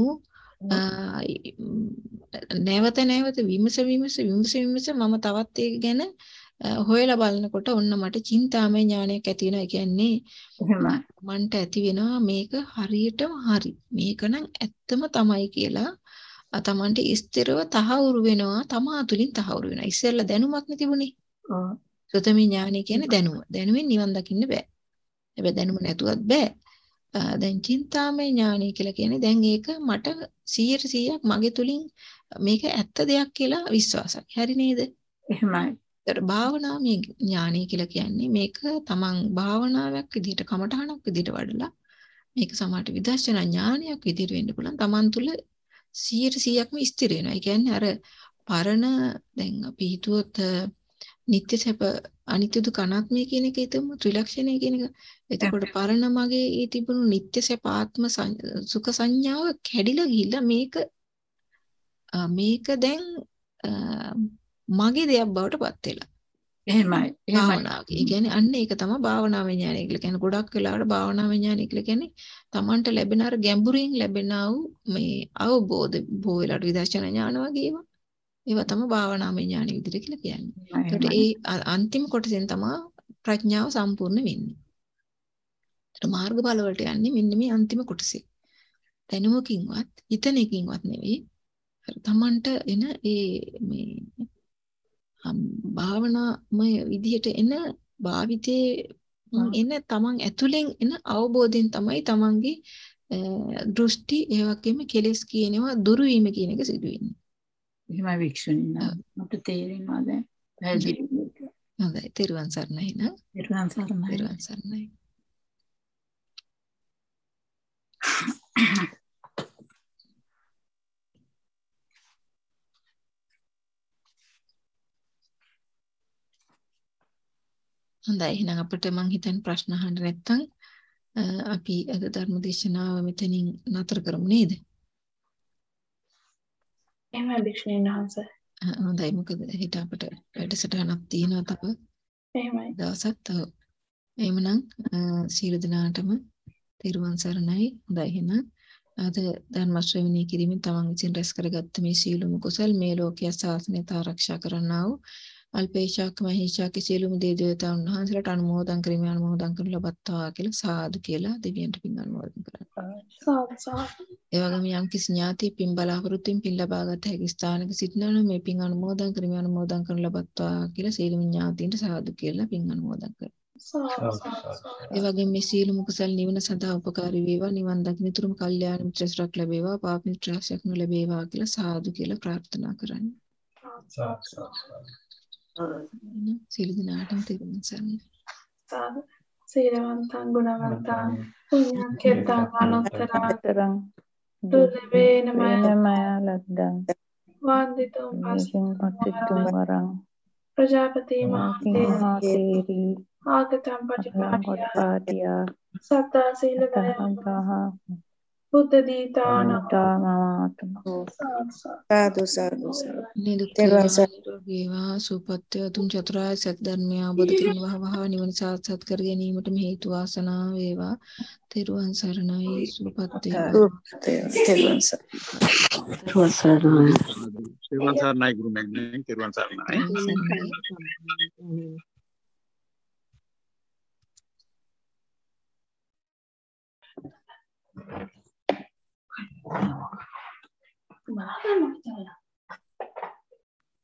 නැවත විමස මම තවත් ඒක ගැන හොයලා බලනකොට ඔන්න මට චින්තාමය ඥානයක් ඇති වෙනවා. ඒ කියන්නේ මන්ට ඇති වෙනවා මේක හරියටම හරි. මේක නම් ඇත්තම තමයි කියලා තමන්ට ස්ථිරව තහවුරු වෙනවා. තමා තුලින් තහවුරු වෙනවා. ඉස්සෙල්ලා දැනුමක් නේ තිබුණේ. සුතමේ ඥානය කියන්නේ දැනුම. දැනුමින් නිවන් දකින්න බෑ. හැබැයි දැනුම නැතුවත් බෑ. දැන් චින්තාමය ඥානය කියලා කියන්නේ දැන් ඒක මට 100% මගේ තුලින් මේක ඇත්ත දෙයක් කියලා විශ්වාසයි. හරි නේද? එහෙමයි. භාවනාමය ඥානය කියලා කියන්නේ මේක තමන් භාවනාවක් විදිහට කමඨහනක් විදිහට වඩලා මේක සමාට විදර්ශනා ඥානයක් විදිහට වෙන්න පුළුවන්. තමන් තුළ 100%ක්ම ස්ථිර වෙනවා. ඒ කියන්නේ අර පරණ දැන් අපි හිතුවොත් නිත්‍ය සැප අනිත්‍ය දුක අනාත්මය කියන එක හිතමු ත්‍රිලක්ෂණය කියන එක. එතකොට පරණ මගේ ඒ තිබුණු නිත්‍ය සැප ආත්ම සුඛ සංඥාව කැඩිලා ගිහිල්ලා මේක දැන් මගේ දෙයක් බවට පත් වෙලා. එහෙමයි. භාවනාව. ඒ කියන්නේ අන්න ඒක තමයි භාවනාව ඥානය කියලා කියන්නේ. ගොඩක් වෙලාවට භාවනාව ඥානය කියලා කියන්නේ Tamanට ලැබෙන අර ගැඹුරින් ලැබෙන මේ අවබෝධ බොහෝ වෙලාවට විදර්ශනා ඥාන වගේ ඒවා තමයි භාවනාව ඥානය විදිහට කියලා කියන්නේ. ඒකට ඒ අන්තිම කොටසෙන් තමයි ප්‍රඥාව සම්පූර්ණ වෙන්නේ. ඒත් මාර්ගඵල වලට යන්නේ මෙන්න මේ අන්තිම කොටසේ. දැනුමකින්වත් හිතනකින්වත් නෙවෙයි. Tamanට එන ඒ මේ භාවනාමය විදිහට එන භාවිතේ එන තමන් ඇතුලෙන් එන අවබෝධයෙන් තමයි තමන්ගේ දෘෂ්ටි ඒ වගේම කෙලෙස් කියනවා දුරු වීම කියන එක සිදු වෙන්නේ. එහෙමයි වික්ෂුණීන මට තේරෙනවා දැන් පැහැදිලි. හොඳයි තෙරුවන් සරණයි නා. තෙරුවන් සරණයි. තෙරුවන් සරණයි. හොඳයි එහෙනම් අපිට මං හිතන්නේ ප්‍රශ්න අහන්න නැත්නම් අපි අද ධර්ම දේශනාව මෙතනින් නතර කරමු නේද? එහෙමයි භික්ෂුණීන් වහන්සේ. හොඳයි මොකද හිත අපිට වැඩසටහනක් තියෙනවා තව. එහෙමයි. දවසක් තව. එහෙමනම් සීල දනාටම තෙරුවන් සරණයි. හොඳයි එහෙනම් අද ධර්ම ශ්‍රවණය කිරීමෙන් තමන් විසින් රැස් කරගත්ත මේ සීලමු කුසල් මේ ලෝකයේ ශාසනයට ආරක්ෂා කරන්නා වූ අල්පේශාක මහේශාක සියලුම දේ දේවතාවුන් වහන්සේලාට අනුමෝදන් කරනු ලබත්තා කියලා සාදු කියලා දෙවියන්ට පින් අනුමෝදන් කරනවා. සාදු සාදු. ඒ වගේම යම් කිසි ඥාතිය පින් බලාපොරොත්තුෙන් පින් ලබාගත හැකි ස්ථානක සිටිනවා නම් මේ පින් අනුමෝදන් කරමි අනුමෝදන් කරන ලබත්වා කියලා සීලම ඥාතීන්ට සාදු කියලා පින් අනුමෝදන් කරනවා. ඒ වගේම මේ සීලම කුසල් නිවන සඳහා උපකාරී වේවා නිවන් දකින්න තුරුම කල්යාණ මිත්‍රස්රක් ලැබේවා පාප මිත්‍රාශයක් නොලැබේවා කියලා සාදු කියලා ප්‍රාර්ථනා කරන්නේ. සීල දිනාටම තෙරුවන් සරණයි. සාදු සීලවන්තං ගුණවන්තං පුඤ්ඤක්ඛෙත්තං අනුත්තරං දුර්ලභේන මයා ලද්දං වන්දිතං පස්සිතුම් වරං ප්‍රජාපති මහතේරි ආගතං පටිපාටියා සත්තා සීල බුද්ධ දීතාන සාදු සාදු නිදුක්ඛේවා සුවපත්ත්‍ය තුන් චතුරාර්ය සත්‍ය ධර්මය අවබෝධ කරගෙන වහවහ නිවන සාක්ෂාත් කර ගැනීමටම හේතු වාසනා වේවා. තෙරුවන් සරණයි සුවපත් වේවා. තෙරුවන් සරණයි. තෙරුවන් සරණයි ගුරුමැණියනි. තෙරුවන් සරණයි. Mana